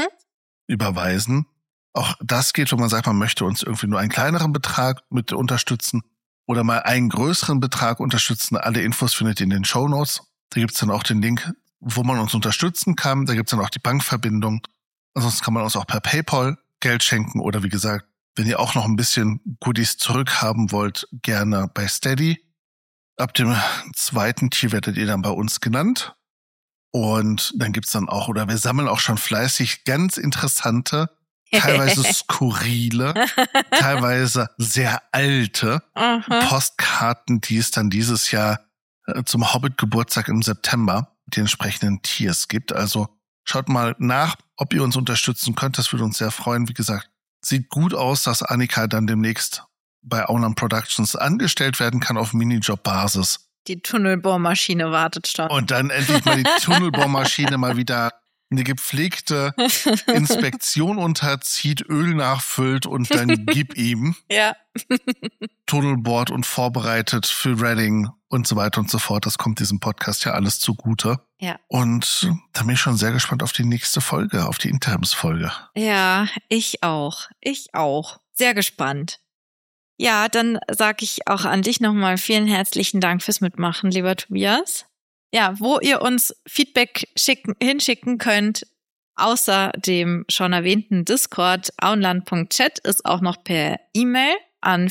überweisen. Auch das geht, wenn man sagt, man möchte uns irgendwie nur einen kleineren Betrag mit unterstützen oder mal einen größeren Betrag unterstützen. Alle Infos findet ihr in den Shownotes. Da gibt's dann auch den Link, wo man uns unterstützen kann. Da gibt's dann auch die Bankverbindung. Ansonsten kann man uns auch per PayPal Geld schenken oder wie gesagt, wenn ihr auch noch ein bisschen Goodies zurückhaben wollt, gerne bei Steady. Ab dem 2. Tier werdet ihr dann bei uns genannt. Und dann gibt's dann auch, oder wir sammeln auch schon fleißig ganz interessante, teilweise skurrile, teilweise sehr alte Postkarten, die es dann dieses Jahr zum Hobbit-Geburtstag im September mit den entsprechenden Tiers gibt. Also schaut mal nach, ob ihr uns unterstützen könnt. Das würde uns sehr freuen. Wie gesagt, sieht gut aus, dass Annika dann demnächst bei Aunan Productions angestellt werden kann auf Minijob-Basis. Die Tunnelbohrmaschine wartet schon. Und dann endlich mal die Tunnelbohrmaschine mal wieder eine gepflegte Inspektion unterzieht, Öl nachfüllt und dann gib ihm. Ja. Tunnel bohrt und vorbereitet für Reading und so weiter und so fort. Das kommt diesem Podcast ja alles zugute. Ja. Und da bin ich schon sehr gespannt auf die nächste Folge, auf die Interimsfolge. Ja, ich auch. Sehr gespannt. Ja, dann sage ich auch an dich nochmal vielen herzlichen Dank fürs Mitmachen, lieber Tobias. Ja, wo ihr uns Feedback hinschicken könnt, außer dem schon erwähnten Discord auenland.chat, ist auch noch per E-Mail an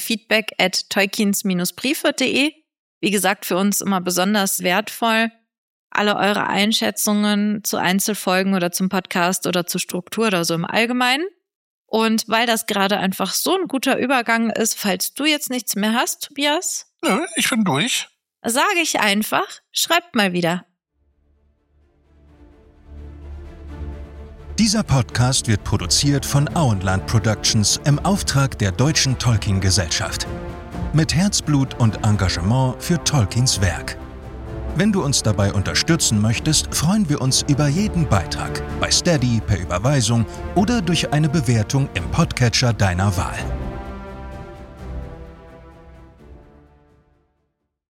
feedback@tolkiens-briefe.de. Wie gesagt, für uns immer besonders wertvoll. Alle eure Einschätzungen zu Einzelfolgen oder zum Podcast oder zur Struktur oder so im Allgemeinen. Und weil das gerade einfach so ein guter Übergang ist, falls du jetzt nichts mehr hast, Tobias. Nö, ich bin durch. Sage ich einfach, schreibt mal wieder. Dieser Podcast wird produziert von Auenland Productions im Auftrag der Deutschen Tolkien-Gesellschaft. Mit Herzblut und Engagement für Tolkiens Werk. Wenn du uns dabei unterstützen möchtest, freuen wir uns über jeden Beitrag. Bei Steady, per Überweisung oder durch eine Bewertung im Podcatcher deiner Wahl.